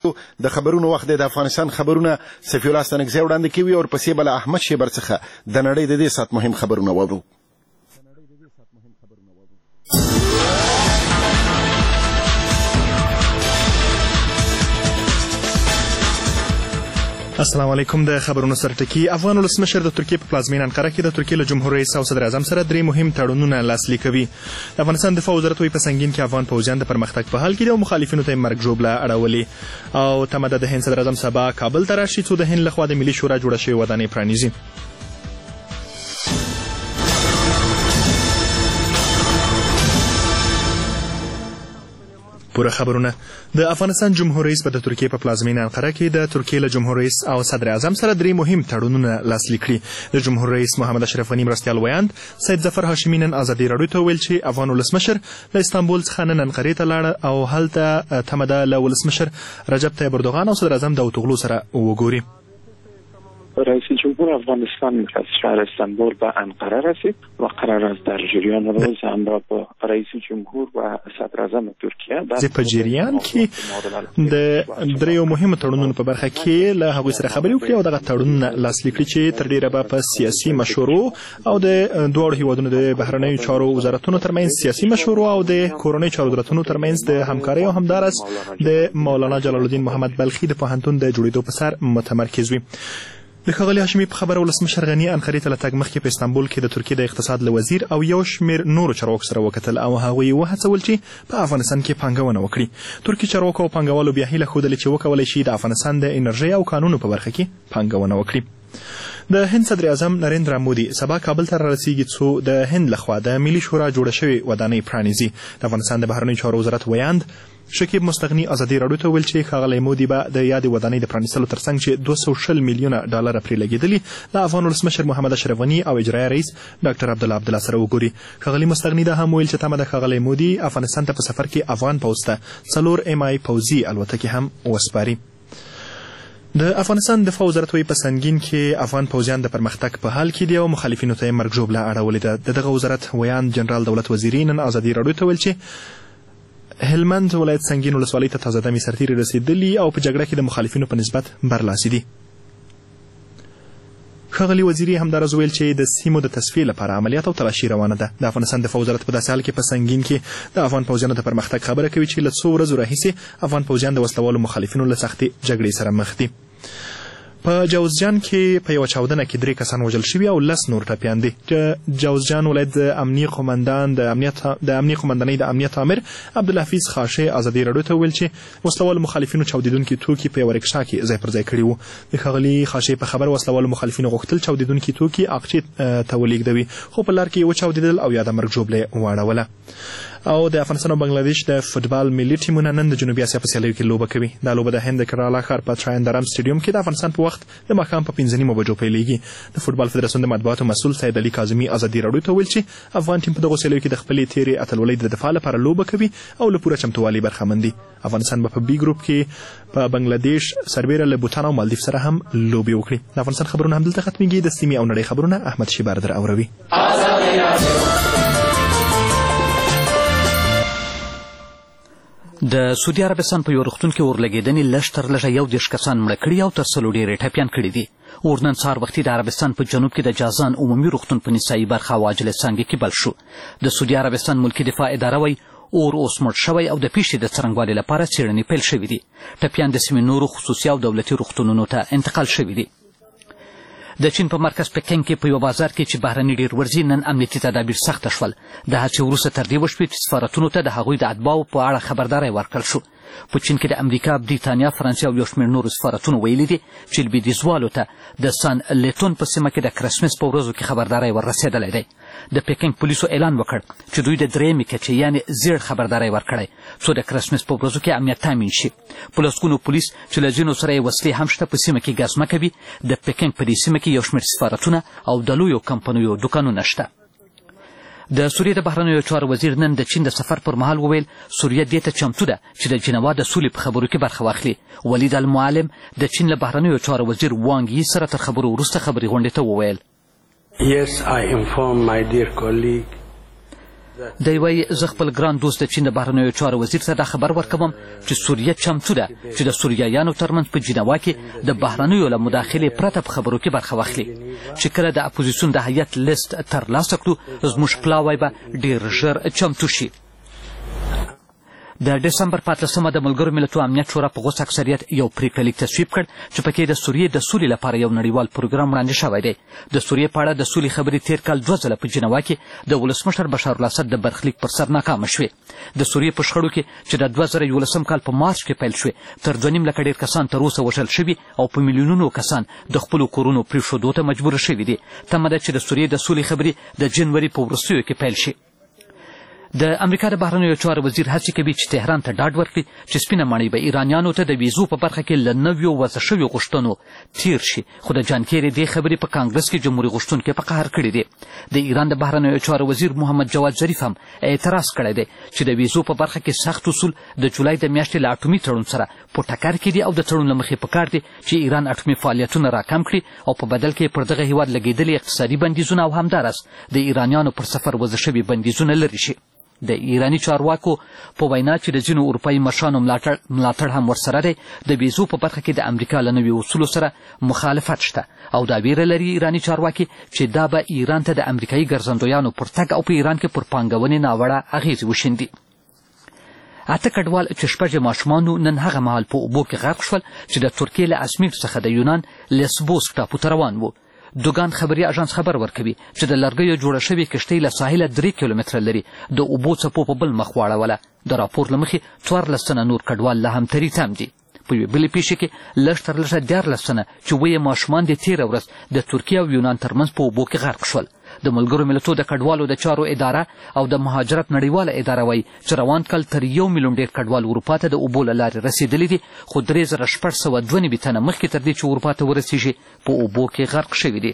د خبرونو وخت د افغانستان خبرونه صفي الله ستانکزی وړاندې کوي او ورپسې به له احمد شیبر څخه د نړۍ د دې ساعت مهم خبرونه واورو. السلام علیکم. د خبرونو سرټکی. افغان ولسمشر د ترکیې په پلازمینه انقره کې د ترکیې له جمهور رئیس او صدر اعظم سره 3 مهم تړونونه لاسلیک کوي. د افغانستان دفاع وزارت وايي په سنگین کې افغان پوځیان د پرمختګ په حال کې دي او مخالفینو ته مرګ ژوبله اړولې او تمه ده د هند صدر اعظم سبا کابل ته راشي څو د هند لخوا د ملي شورا جوړه شوې ودانۍ پرانیزي. پوره خبرونه. د افغانستان جمهور رئیس په د ترکیې په پلازمینه انقره کې د ترکیې له جمهور رئیس او صدر اعظم سره 3 مهم تړونونه لاسلیک کړي. د جمهور رئیس محمد اشرف غني مرستیال ویاند سید ظفر هاشمي نن ازادي راډیو ته ویل چې افغان ولسمشر له استانبول څخه نن انقرې ته لاړ او هلته تمه ده له ولسمشر رجب طیب اردوغان او صدر اعظم داوود اوغلو سره وګوري. رئیس جمهور افغانستان از شهر استانبول به انقره رسید و قرار است در جریان روز همراه با رئیس جمهور و صدر اعظم ترکیه په جریان کې د 3 مهمو تړونونو په برخه کې له هغوی سره خبرې وکړي او دغه تړونونه لاسلیک کړي چې تر ډیره به په سیاسي مشورو او د دواړو هیوادونو د بهرنیو چارو وزارتونو ترمنځ سیاسي مشورو او د کورنۍ چارو وزارتونو ترمنځ د همکارۍ او همدارس د مولانا جلال الدین محمد بلخي د پوهنتون د جوړېدو په سر متمرکز وي. د ښاغلي هاشمي په خبره ولسمشر غني انقرې ته له تګ مخکې په استانبول کې د ترکیې د اقتصاد له وزیر او یو شمېر نورو چارواکو سره وکتل او هغوی یې وهڅول چې په افغانستان کې پانګونه وکړي. ترکي چارواکو او پانګوالو بیا هیله ښودلې چې وکولی شي د افغانستان د انرژۍ او کانونو په برخه کې پانګونه وکړي. د هند صدر اعظم نریندرا مودي سبا کابل ته رارسیږي څو د هند لخوا د ملي شورا جوړه شوې ودانۍ پرانیزي. د افغانستان د بهرنیو چارو وزارت ویاند شکیب مستغني ازادي راډیو ته ویل چې ښاغلی مودي به د یادې ودانۍ د پرانیستلو ترڅنګ چې 240 میلیونه ډالر پرې لګېدلي له افغان ولسمشر محمد اشرف غني او اجرایه رئیس ډاکټر عبدالله عبدالله سره وګوري. ښاغلي مستغني دا هم ویل چې تمه ده ښاغلی مودي افغانستان ته په سفر کې افغان پوځ ته 4 MI پوځي الوتکې هم وسپاري. د افغانستان دفاع وزارت وايي په سنگین کې افغان پوځیان د پرمختګ په حال کې دي او مخالفینو ته مرګ ژوبله اړولې ده. دغه وزارت ویاند جنرال دولت وزیري نن ازادي راډیو ته ویل چې هلمند ولایت سنگین ولسوالۍ ته تازه دمې سرتیري رسېدلي او په جګړه کې د مخالفینو په نسبت برلاسي دي. ښاغلي وزیري همداراز ویل چې د سیمو د تصفیې لپاره عملیات او تلاشي روانه ده. د افغانستان دفاع وزارت په داسې حال کې په سنگین کې د افغان پوځیانو د پرمختګ خبره کوي چې له څو ورځو راهیسې افغان پوځیان د وسلوالو مخالفینو له سختې جګړې سره مخ دي. په جوزجان کې په یوه چاودنه کې 3 کسان وژل شوي او 10 نور ټپیان دي. جوزجان ولایت د امنیې قمندانۍ د امنیت امر عبدالحفیظ خاشې ازادي راډیو ته ویل چې وسلوالو مخالفینو چاودېدونکي توکي په یوه رکشا کې ځای پر ځای کړي وو. د ښاغلي خاشې په خبر وسلوالو مخالفینو غوښتل چاودېدونکي توکي اقچې ته ولېږدوي خو په لار کې یې وچاودېدل او یا د مرګ ژوبله یې واړوله. او د افغانستان او بنگلاديش د فوتبال ملي ټیمونه نن د جنوبي اسیا په سیالیو کې لوبه کوي. دا لوبه د هند د کرالا ښار په تراینډرام سټیډیوم کې د افغانستان په وخت د ماښام په 5:30 بجو پیلېږي. د فوتبال فدراسیون د مطبوعاتو مسؤل سید علي کاظمي ازادي راډیو ته ویل چې افغان ټیم په دغو سیالیو کې د خپلې تېرې اتلولۍ د دفاع لپاره لوبه کوي او له پوره چمتووالي برخمن دي. افغانستان به په بي ګروپ کې په بنگلاديش سربیره له بوتان او مالدیف سره هم لوبې وکړي. د افغانستان خبرونه همدلته ختمېږي. د سیمې او نړۍ خبرونه احمد شیبر در اوروي. د سعودي عربستان په یو روغتون کې اورلګېدنې لږ تر لږه 21 کسان مړه کړي او تر 100 ډېرې ټپیان کړي دي. اور نن سهار وختي د عربستان په جنوب کې د جازان عمومي روغتون په نسایي برخه او عاجله څانګې کې بل شو. د سعودي عربستان ملکي دفاع اداره وایي اور اوس مړ شوی او د پیښې د څرنګوالي لپاره څېړنې پیل شوي دي. ټپیان د سیمې نورو خصوصي او دولتي روغتونونو ته انتقال شوي دي. د چین په مرکز پکین کې په یو بازار کې چې بهرني ډېر ورځي نن امنیتي تدابیر سخته شول. د هڅې وروسته تر دې وشوې چې سفارتونو ته د هغوی د اتباعو په اړه خبرداری ورکړل شو. په چین کې د امریکا، بریتانیا، فرانسې او یو شمېر نورو سفارتونو ویلي دي چې لویدیځوالو ته د سان لیتون په سیمه کې د کرسمس په ورځو کې خبرداری وررسېدلی دی. د پکین پولیسو اعلان وکړ چې دوی د 3مې کچې یعنې زیړ خبرداری ورکړی څو د کرسمس په ورځو کې امنیت تامین شي. په لسګونو پولیس چې له ځینو سره یې وسلې هم شته په سیمه کې ګزمه کوي. د پکین په دې سیمه کې یو شمېر سفارتونه او د لویو کمپنیو دوکانونه شته. د سوریې د بهرنیو چارو وزیر نن د چین د سفر پر مهال وویل سوریه دې ته چمتو ده چې د جنوا د سولې په خبرو کې برخه واخلي. ولید المعلم د چین له بهرنیو چارو وزیر وانګ یي سره تر خبرو وروسته خبري غونډې ته وویل Yes, I inform my dear colleague دی وایي زه خپل ګران دوست د چین د بهرنیو چارو وزیر ته دا خبر ورکوم چې سوریه چمتو ده چې د سوریایانو ترمنځ په جنوا کې د بهرنیو له مداخلې پرته په خبرو کې برخه واخلي چې کله د اپوزیسیون د هیئت لیست ترلاسه کړو زموږ پلاوی به ډېر ژر چمتو شي. د ډسمبر په 18 د ملګرو ملتونو امنیت شورا په غوڅ اکثریت یو پریکړه لیک تصویب کړ چې پکې د سوریې د سولې لپاره یو نړیوال پروګرام وړاندې شوی دی. د سوریې په اړه د سولې خبرې تیر کال 2 ځله په جنوا کې د ولسمشر بشار الاسد د برخلیک پر سر ناکامه شوې. د سوریې په شخړو کې چې د 2011 کال په مارچ کې پیل شوې تر 2.5 لکه ډېر کسان تر اوسه وژل شوي او په میلیونونو کسان د خپلو کورونو پرېښودو ته مجبوره شوي دي. تمه ده چې د سوریې د سولې خبرې د جنوري په وروستیو کې پیل شي. د امریکا د بهرنیو چارو وزیر هڅې کوي چې تهران ته ډاډ ورکړي چې سپینه ماڼۍ به ایرانیانو ته د ویزو په برخه کې له نویو وضع شویو غوښتنو تیر شي، خو د جان کیري دې خبرې په کانګرس کې جمهوري غوښتونکي په قهر کړي دي. د ایران د بهرنیو چارو وزیر محمد جواد ظریف هم اعتراض کړی دی چې د ویزو په برخه کې سخت اصول د جولای د میاشتې له اټومي تړون سره په ټکر کې دي او د تړون له مخې پکار دي چې ایران اټومي فعالیتونه راکم کړي او په بدل کې پر دغه هیواد لګېدلي اقتصادي بندیزونه او همداراز د ایرانیانو پر سفر وضع شوي بندیزونه لرې شي. د ایرانی چارواکو په وینا چې د ځینو اروپایي مشرانو ملاتړ هم ورسره دی، د ویزو په برخه کې د امریکا له نوي اصولو سره مخالفت شته او دا ویره لري ایرانی چارواکي چې دا به ایران ته د امریکایي ګرځندویانو پر تګ او په ایران کې پر پانګونې ناوړه اغېزې وشیندي. 8 کډوال چې شپږ ماشومانو نن هغه مهال په اوبو کې غرق شول چې د ترکیې له ازمیر څخه د یونان لیسبوس ټاپو ته روان وو. دوګان خبري اژانس خبر ورکوي چې د لرګیو جوړه شوې کښتۍ له ساحله 3 کیلومتره لري د اوبو څپو په بل مخ واړوله. د راپور له مخې 14 تنه نور کډوال لا هم تري تم دي. په یوې بلې پیښې کې لږ تر لږه 14 تنه چې ویې ماشومان د تېره ورځ د ترکیې او یونان ترمنځ په اوبو کې غرق شول. د ملګرو ملتونو د کډوالو د چارو اداره او د مهاجرت نړیواله اداره وایي چې روان کال تر 1 میلیون ډېر کډوال اروپا ته د اوبو له لارې رسېدلي دي، خو 3692 تنه مخکې تر دې چې اروپا ته ورسېږي په اوبو کې غرق شوي دي.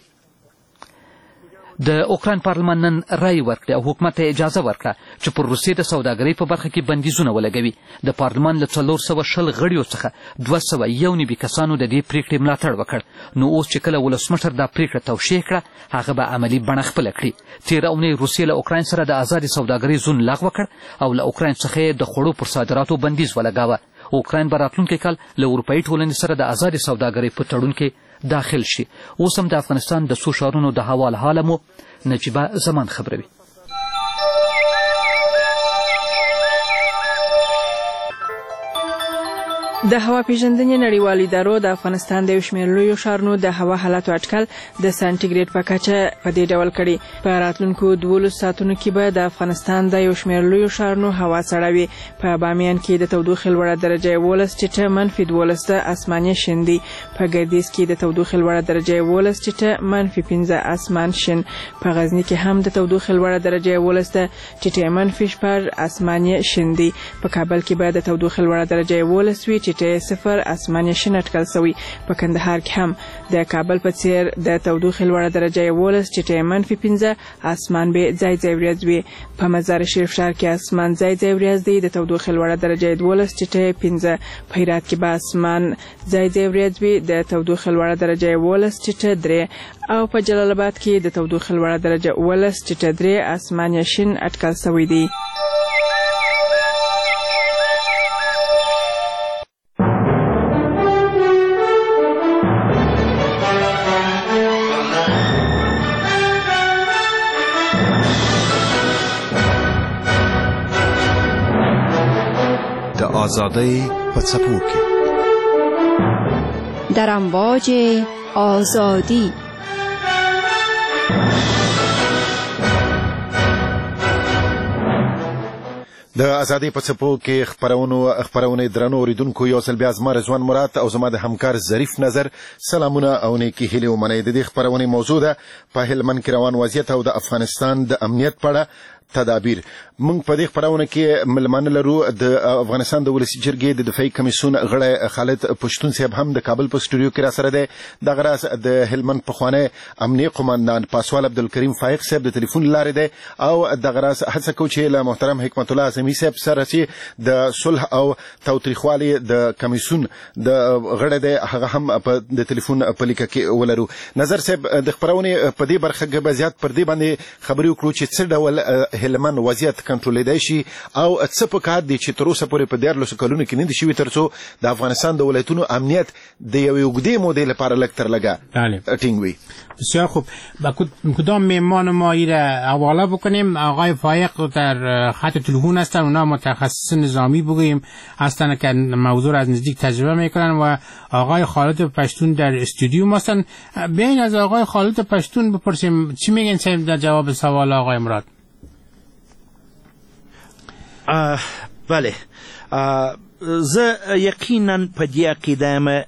د اوکراین پارلمان نن رای ورکړه او حکومت ته اجازه ورکړه چې پر روسیې د سوداګرۍ په برخه کې بندیزونه ولګوي. د پارلمان له 420 غړیو څخه 291 کسانو د دې پریکړې ملاتړ وکړ. نو اوس چې کله ولسمشر دا پریکړه توشیح کړه هغه به عملي بڼه خپله کړي. تېره اونۍ روسیې له اوکراین سره د ازادې سوداګرۍ زون لغوه کړ او له اوکراین څخه یې د خوړو پر صادراتو بندیز ولګاوه. اوکراین به راتلونکی کال له اروپایي ټولنې سره د ازادې سوداګرۍ په تړون کې داخل شي. اوس هم د افغانستان د څو ښارونو د هوا له حاله مو نجیبه زمان خبروي. د هوا پیژندنې نړیوالو ادارو د افغانستان د یو شمېر لویو ښارونو د هوا حالاتو اټکل د سانټیګریډ په کچه په دې ډول کړي. په راتلونکو 12 ساعتونو کې به د افغانستان د یو شمېر لویو ښارونو هوا سړه وي. په بامیان کې د تودوخې لوړه درجه 12 ټیټه -12 د اسماني شین دي. په ګردیز کې د تودوخې لوړه درجه 12 ټیټه -15 اسمان شین. په غزني کې هم د تودوخې لوړه درجه 12 ټیټه -4 اسماني شین دي. په کابل کې به د تودوخې لوړه درجه 12 وي ټیټه 0 اسماني شین اټکل شوی. په کندهار کې هم د کابل په څیر د تودوخې لوړه درجه 12 ټیټه -15 اسمان به ځای ځای وریځ وي. په مزار شریف ښار کې اسمان ځای ځای وریځ دی د تودوخې لوړه درجه 12 ټیټه 15. په هرات کې به اسمان ځای ځای وریځ وي د تودوخې لوړه درجه 12 ټیټه 3 او په جلال آباد کې د تودوخې لوړه درجه 12 ټیټه 3 اسماني شین اټکل شوی دی. آزادی په څپو کې در امواج آزادی د ازادۍ په څپو کې خپرونې درنو اوریدونکو یو ځل بیا زما رضوان مراد او زما د همکار ظریف نظر سلامونه او نیکې هیلې ومنئ. د دې خپرونې موضوع ده په هلمند کې روان وضعیت او د افغانستان د امنیت په اړه تدابیر. موږ په دې خپرونه کې ملمانه لرو د افغانستان د ولسي جرګې د دفاعي کمیسیون غړی خالد پښتون صاحب هم د کابل په سټوډیو کې راسره دی. دغه راز د هلمند پخوانی امنیه قماندان پاسوال عبدالکریم فایق صاحب د تلیفون لارې دی او دغه راز هڅه کوو چې له محترم حکمت الله اعظمي صاحب سره چې د صلح او تاوتریخوالي د کمیسیون د غړی دی هغه هم د تلیفون په لیکه کې ولرو. نظر صاحب د خپرونې په دې برخه کې به زیات پر دې باندې خبرې وکړو چې څه ډول هلمند وضعیت کنټرولېدای شي او څه پکار دي چې تر اوسه پورې په 14 کلونو کې نه دي شوي تر څو د افغانستان د ولایتونو امنیت د یوې اوږدې مودې لپاره لږ تر لږه ټینګ وي؟ بسیار خوب. با کدام مهمان ما را حواله بکنیم؟ آقای فایق در خط تلفن هستن، اونا متخصص نظامی بگوییم هستن که موضوع از نزدیک تجربه میکنن و آقای خالد پشتون در استودیو هستن. بیاین از آقای خالد پشتون بپرسیم چی میگن صاحب در جواب سوال آقای مراد. بله، زه یقینا په دې عقیده یم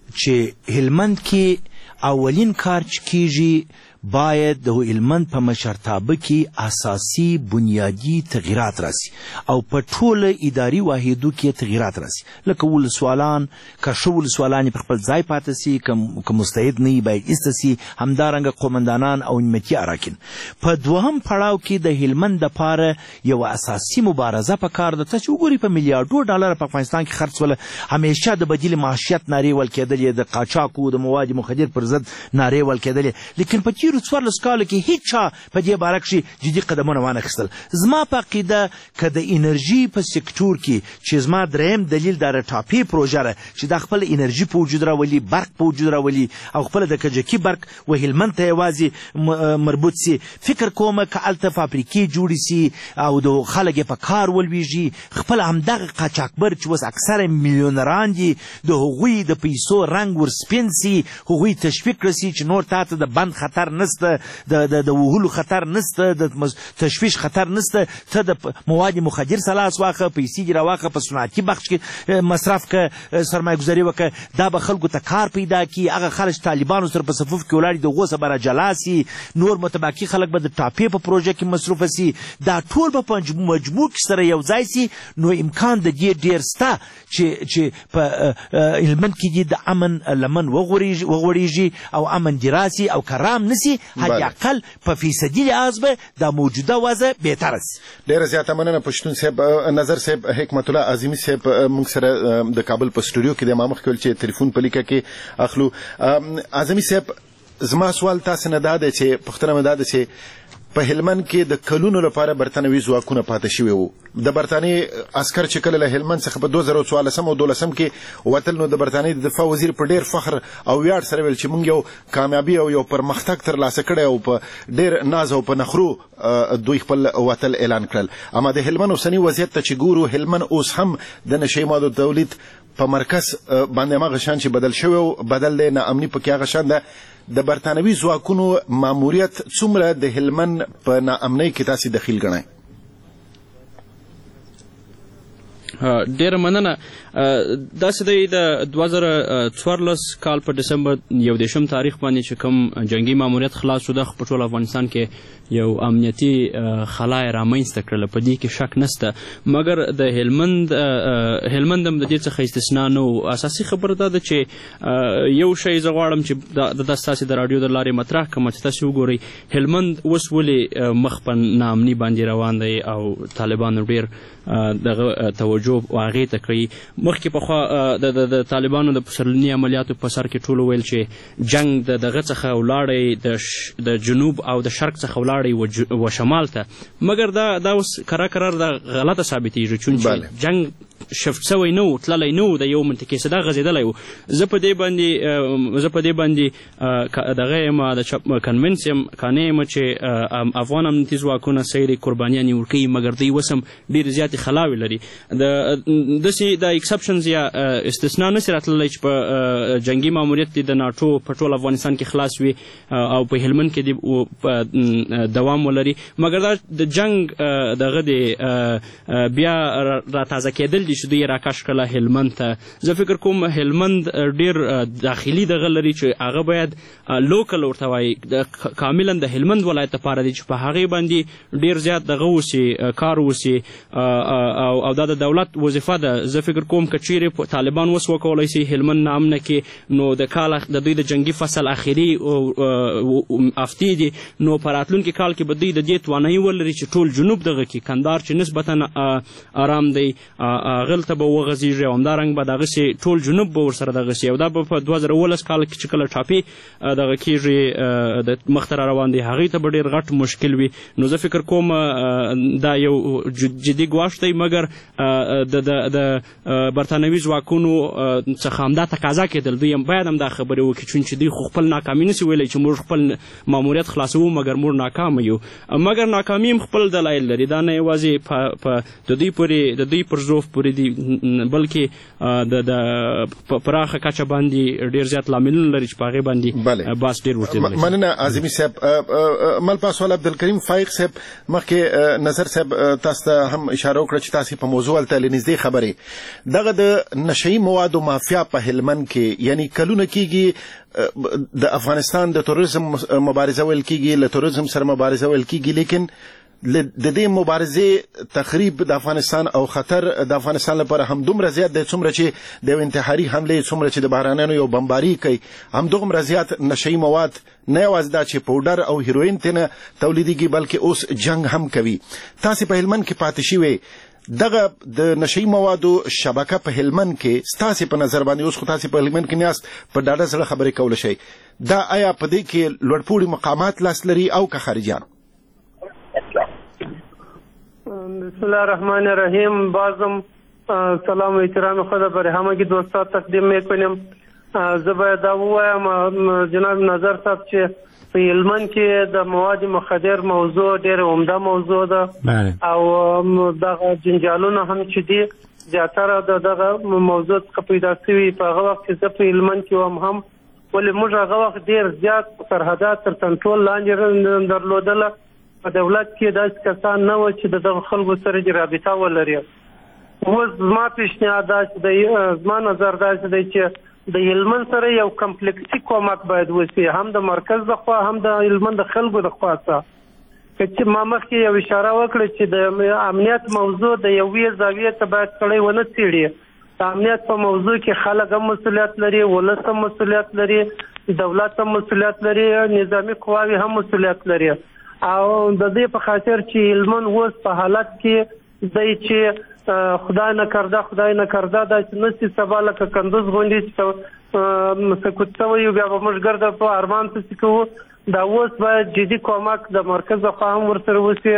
چې هلمند کې اولین کار چې کیږي باید د هلمند په مشرتابه کې اساسي بنیادی تغییرات راسي او په ټوله اداري واحدو کې تغییرات راسي، لکه ولسوالان که ښه ولسوالان په خپل ځای پاتې سي، که مستعد نه وي باید ایسته سي، همدارنګه قومندانان او امنیتي اراکین. په دوهم پړاو کې د هلمند دپاره یوه اساسي مبارزه پکار ده. ته چې وګورې په میلیاردو ډالره په افغانستان کې خرڅ وله، همیشه د بدیل معاشیت نارې ویل کېدلې، د قاچاقو د مواد مخدر پر ضد نارې ویل کېدلې، لیکن په تیرو 14 کالو کې هیڅ چا په دې باره کښې جدي قدمونه وانخیستل. زما په عقیده که د انرژي په سکتور کې چې زما دریم دلیل دا ټاپي پروژه ده چې دا خپل انرژي په وجود راولي، برق په وجود راولي او خپله د کجکي برق و هلمند ته یوازې مربوط سي، فکر کومه که هلته فابریکې جوړې سي او د خلک یې په کار ولویږي، خپل همدغه قاچاقبر چې اوس اکثره میلیونران دي د هغوی د پیسو رنګ ورسپین سي، هغوی تشویق کړه سي چې نور تا ته د بند خطر نسته، د وهلو خطر نسته، د تشویش خطر نسته، ته د مواد مخدر سلاس واخه، پیسې دې راواخه، په صنعتي بخش کې مصرف که، سرمایه ګذاري وکړه، دا به خلکو ته کار پیدا کړي. هغه خلک طالبانو سره په صفوف کې ولاړ دي د هغو سره به راجلا سي، نور متباقي خلک به د ټاپې په پروژه کې مصروفه سي، دا ټول به په مجموع کې سره یو ځای سي. نو امکان د دې ډېر سته چې په هلمند کې دې د امن لمن وغوړېږي او امن دې راسي او کرام نسي، حداقل په فیصدي لحاظ به دا موجوده وضع بهتره سي. ډېره زیاته مننه پښتون صاحب. نظر صاحب، حکمت الله اعظمي صاحب موږ سره د کابل په سټوډیو کې د ما مخکې ویل چې تلیفون په لیکه کې اخلو. اعظمي صاحب، زما سوال تاسو نه دا دی چې پوښتنه مې دا ده چې په هلمند کې د کلونو لپاره برتانوي ځواکونه پاتې شوي وو. د برتانیې عسکر چې کله له هلمند څخه په 2014 او 2012 کې وتل، نو د برتانیې د دفاع وزیر په ډېر فخر او ویاړ سره ویل چې موږ یو کامیابي او یو پرمختګ ترلاسه کړی او په ډېر ناز او په نخرو دوی خپل وتل اعلان کړل. اما د هلمند اوسني وضعیت ته چې ګورو، هلمند اوس هم د نشهیي مادو تولید په مرکز باندې هماغه شان چې بدل شوی او بدل دی، ناامني پکې هغه شان ده. د برتانوي ځواکونو ماموریت څومره د هلمند په ناامنۍ کې تاسې دخیل ګڼئ؟ ډېره مننه. داسې دی د 2014 کال په ډسمبر 21 تاریخ باندې چې کوم جنگي ماموریت خلاص شو، د په ټول افغانستان کې یو امنیتي خلا یې رامنځته کړله، په دې کې شک نسته. مګر د هلمند هم د دې څخه استثنا نه و. اساسي خبره دا ده چې یو شی زه غواړم چې دا ستاسې د راډیو د لارې مطرح کړم چې تاسې وګورئ هلمند اوس ولې مخ په ناامني باندې روان دی او طالبانو ډېر دغه توجه هغې ته کوي. مخکې پخوا د طالبانو د پسرلني عملیاتو په سر کې ټولو ویل چې جنگ د دغه څخه ولاړی د جنوب او د شرق څخه ولاړی و شمال ته، مګر دا اوس کرار دا غلطه ثابتېږي، چون چې جنگ شفت سوی نه و، تللی نه و، د یو منطقې صدا غځېدلی و. زه په دې باندې دغه یم د کنوینس یم قانع یم چې افغان امنیتي ځواکونه سیرې قربانیانې ورکوي، مګر دوی اوس هم ډېرې زیاتې خلاوې لري. داسې د ایکسپشنز یا استثنا نسي راتللی چې په جنګي ماموریت د ناټو په ټول افغانستان کې خلاص وي او په هلمند کې دوام ولري، مګر دا د جنګ دغه د بیا راتازه کېدل دي چې دوی یې راکش کړله هلمند ته. زه فکر کوم هلمند ډېر داخلي دغه لري چې هغه باید لوکل ورته وایي، کاملا د هلمند ولایت لپاره دی چې په هغې باندې ډېر زیات دغه وسي، کار وسي او دا د دولت وظیفه ده. زه فکر کوم که چیرې طالبان اوس وکولی سي هلمند ناامنه کې، نو د کال د دوی د جنګي فصل اخري هفتې دي، نو په راتلونکي کال کې به دوی د دې توانایي ولري چې ټول جنوب دغه کې کندهار چې نسبتا آرام دی هغه ته به وغځېږي او همدارنګ به دغسې ټول جنوب به ورسره دغسې او دا به په 2019 کال کې چې کله ټاپې دغه کېږي د مخته را روان دي هغې ته به ډېر غټ مشکل وي. نو زه فکر کوم دا یو جدي ګواښ دی مګر د برطانوي ځواکونو څخه همدا تقاضا کېدل دوی هم باید همدا خبرې وکړي چون چې دوی خو خپل ناکامي نشي ویلی چې موږ خپل ماموریت خلاصوو مګر موږ ناکامه یو مګر ناکامي هم خپل دلایل لري. دا نه یوازې د دوی پر ظروف پورې دي بلکې د پراخه کچه باندې ډېر زیات لاملونه لري چې په هغې باندې بحث ډېر ورتېدلی. مننه اعظمي صاحب. ملپاسوال عبدالکریم فایق صاحب مخکې نظر صاحب تاسو ته هم اشاره وکړه چې تاسو په موضوع هلته له نږدې خبرې دغه د نشهیي موادو مافیا په هلمند کې یعنی کلونه کېږي د افغانستان د توریزم مبارزه ویل کېږي له توریزم سره مبارزه ویل کېږي لیکن د دې مبارزې تخریب د افغانستان او خطر د افغانستان لپاره هم دومره زیات دی څومره چې د انتحاري حملې څومره چې د بهرانیانو یو بمباري کوي همدومره زیات نشهیي مواد نه یوازې دا چې پوډر او هیروین ترنه تولیدېږي بلکې اوس جنګ هم کوي. تاسې په هلمند کې پاتې شوې دغه د نشهیي موادو شبکه په هلمند کې ستاسې په نظر باندې اوس خو تاسې په هلمند کې نیاست په ډاډه زړه خبرې کولی شئ دا آیا په دې کې لوړپوړي مقامات لاس لري او که خارجیان؟ بسم الله الرحمن الرحیم. بازم سلام و احترام خود برای همگی دوستا تقدیم میکنیم. زه باید دا ووایم جناب نظر صاحب چې په هلمند کې د مواد مخدر موضوع ډېره عمده موضوع ده او دغه جنجالونه هم چې دي زیاتره د دغه موضوع څخه پیدا شوي په هغه وخت کې زه په هلمند کې وم هم ولې موږ هغه وخت ډېر زیات سرحدات تر کنټرول لاندې درلودله په دولت کې داسې کسان نه وو چې د دغه خلکو سره دې رابطه ولري. اوس زما پیشنهاد داسې دی زما نظر داسې دی چې د هلمند سره یو کمپلیکسي کومک باید وشي هم د مرکز د خوا هم د هلمند د خلکو د خوا څخه چې ما مخکې یو اشاره وکړه چې د امنیت موضوع د یوې زاویې ته باید سړی ونه څېړي. د امنیت په موضوع کې خلک هم مسؤلیت لري ولس هم مسؤلیت لري دولت هم مسؤلیت لري نظامي قواوې هم مسؤلیت لري او د دې په خاطر چې هلمند اوس په حالت کې دی چې خدای نه کرده دا چې نسي سبا لکه کندوز غونډې چې سکوت شوی یو بیا به موږ ګرده په ارمان پسې کوو دا اوس باید جدي کومک د مرکز د خوا هم ورسره وشي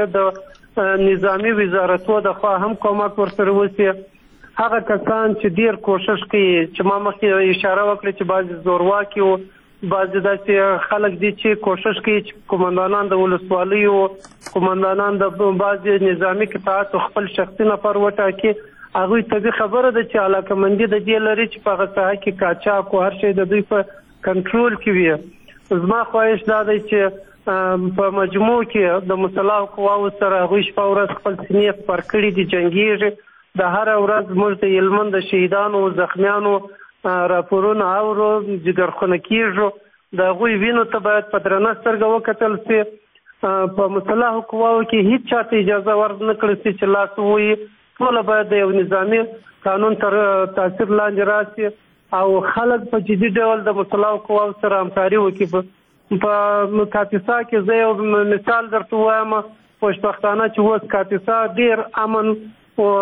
د نظامي وزارتو د خوا هم کومک ورسره وشي. هغه کسان چې ډېر کوشش کوي چې ما مخکې اشاره وکړه چې بعضې زورواکي وو بعضې داسې خلک دي چې کوشش کوي چې قومندانان د ولسوالیو قومندانان د بعضې نظامي قطاعاتو خپل شخصي نفر وټاکي هغوی ته خبره ده چې علاقمندي د دې لري چې په هغه ساحه کې قاچاق او هر شی د دوی په کنټرول کې وي. زما خواهش دا دی چې په مجموع کې د مسلحو قواو سره هغوی شپه ورځ خپل سینې خپر کړي دي جنګېږي د هره ورځ موږ د هلمند د شهیدانو زخمیانو راپورونه اورو جګرخونه کېږو د هغوی وینو ته باید په درنه سترګه وکتل سي. په مسلحو قواو کې هیڅ چاته اجازه ورنه کړل سي چې لاس ووهي ټوله باید د یو نظامي قانون تر تاثیر لاندې راسي او خلک په جدي ډول د مسلحو قواو سره همکاري وکړي. په کاپیسا کې زه یو مثال درته وایم خوشبختانه چې اوس کاپیسا ډېر امن او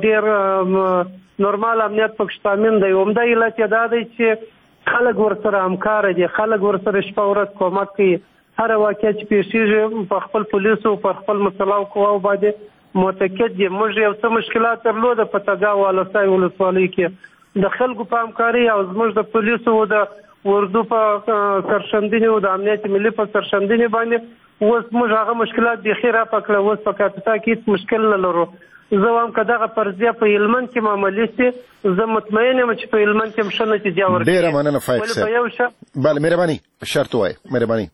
ډېر نورمال امنیت پکې شامل دی. عمده علت یې دا دی چې خلک ورسره همکاره دي خلک ورسره شپه ورځ کومک کوي. هره واقعه چې پیښیږي په خپل پولیسو په خپل مسلحو قواو باندې متکد دي. موږ یو څه مشکلات درلوده په تګاو والسای ولسوالۍ کې د خلکو په همکاري او زموږ د پولیسو د اردو په سرښندنې او د امنیت ملي په سرښندنې باندې اوس موږ هغه مشکلات بیخي راپه کړه. اوس په کاپیسا کې هېڅ مشکل نه لرو. زه وایم که دغه فرضیه په هلمند کې معملي سي زه مطمئن یم چې په هلمند کې هم ښه نتیجه ورکړي. ډېره مننه فایق صاحب. بله مهرباني شرط ووایئ مهرباني.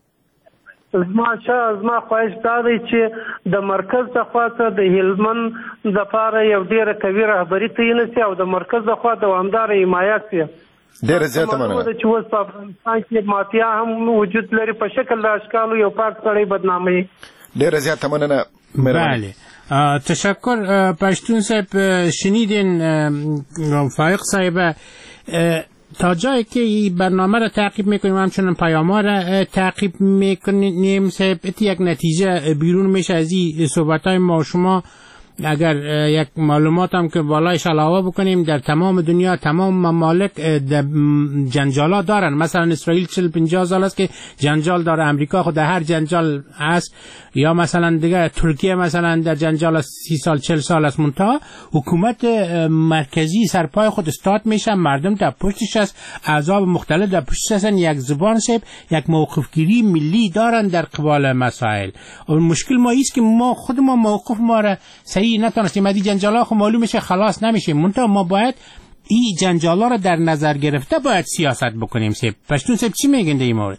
زما خواهش دا دی چې د مرکز د خوا څخه د هلمند دپاره یو ډېره قوي رهبري تعین سي او د مرکز د خوا دوامداره حمایت سي. ډېره زیاته مننه. چې اوس په افغانستان کې مافیا هم وجود لري په شکل د اشکالو یو پاک سړی بدناموي. ډېره زیاته مننه. بله تشکر پشتون صاحب. شنیدین فایق صاحب تا جایی که این برنامه را تعقیب میکنیم همچنان پیام‌ها را تعقیب میکنیم صاحب یک نتیجه بیرون میشه از این صحبت‌های ما شما اگر یک معلومات هم که بالایش علاوه بکنیم در تمام دنیا تمام ممالک جنجالات دارن. مثلا اسرائیل 40-50 سال است که جنجال داره، امریکا خود در هر جنجال است، یا مثلا دیگه ترکیه مثلا در جنجال 30 سال 40 سال است. منتها حکومت مرکزی سرپای خود استاد میشه، مردم در پشتش است، احزاب مختلف در پشتش هستن، یک زبان سیب، یک موقفگیری ملی دارن در قبال مسائل. و مشکل ما ایست که ما خود ما موقف ما را صحیح نتونستیم. ادی جنجالا خو معلوم میشه خلاص نمیشه، منتها ما باید این جنجالا را در نظر گرفته باید سیاست بکنیم. سیب پشتون سیب چی میگن در این مورد؟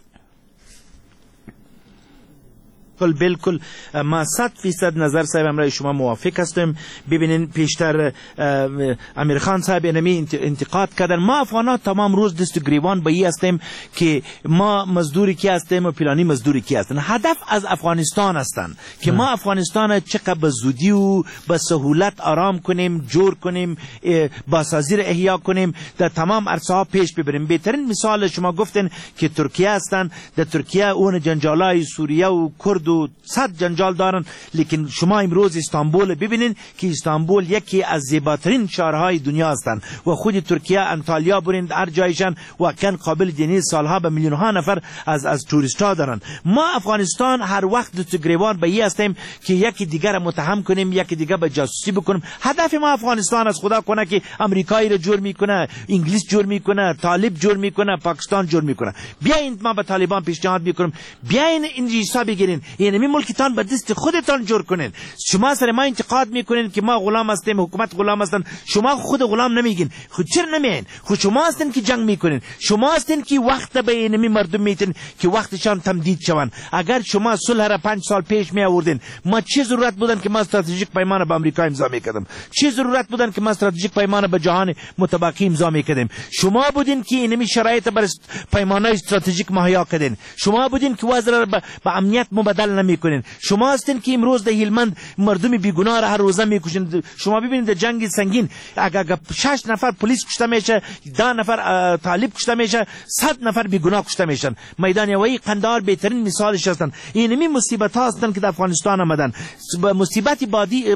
بالکل ما 100% نظر صاحب همراه شما موافق هستم. ببینین پیشتر امیر خان صاحب اینمی انتقاد کردن. ما افغانات تمام روز دست گریبان به این هستیم که ما مزدوری کی هستیم و پلانی مزدوری کی هستن. هدف از افغانستان هستن که ما افغانستان چقدر به زودی و به سهولت آرام کنیم، جور کنیم، باسازی را احیا کنیم، در تمام عرصه ها پیش ببریم. بهترین مثال شما گفتن که ترکیه هستن. در ترکیه اون جنجالای سوریه و کرد و 100 جنجال دارن، لیکن شما امروز استانبول ببینین که استانبول یکی از زیباترین شهرهای دنیا هستند و خود ترکیه انطالیا برین هر جایشان و کن قابل دینی سالها به میلیون ها نفر از توریست ها دارن. ما افغانستان هر وقت دو گریوان به این هستیم که یکی دیگر متهم کنیم، یکی دیگر به جاسوسی بکنیم. هدف ما افغانستان از خدا کنه که امریکایی رو جور میکنه، انگلیس جور میکنه، طالب جور میکنه، پاکستان جور میکنه. بیاین ما به طالبان پیشنهاد میکنیم بیاین این حساب بگیرین، یعنی ملکتان به دست خودتان جور کنین. شما سر ما انتقاد میکنین که ما غلام هستیم، حکومت غلام هستن. شما خود غلام نمیگین، خود چرا نمیین؟ خود شما هستین که جنگ میکنین، شما هستین که وقت به اینمی مردم میتین که وقتشان تمدید شون. اگر شما صلح را 5 سال پیش می آوردین، ما چه ضرورت بودن که ما استراتژیک پیمان با امریکا امضا میکردیم؟ چه ضرورت بودن که ما استراتژیک پیمان با جهان متباقی امضا میکردیم؟ شما بودین که اینمی شرایط بر پیمانهای استراتژیک مهیا کردین. شما بودین که وضع را با امنیت مبادل نمیکنین. شما هستین که امروز در هلمند مردم بیگناه را هر روزه میکشین. شما ببینید در جنگ سنگین اگر 6 نفر پلیس کشته میشه، 10 نفر طالب کشته میشه، 100 نفر بیگناه کشته میشن. میدان یوی قندهار بهترین مثالش هستن. اینمی مصیبت ها هستن که در افغانستان آمدن. مصیبت بعدی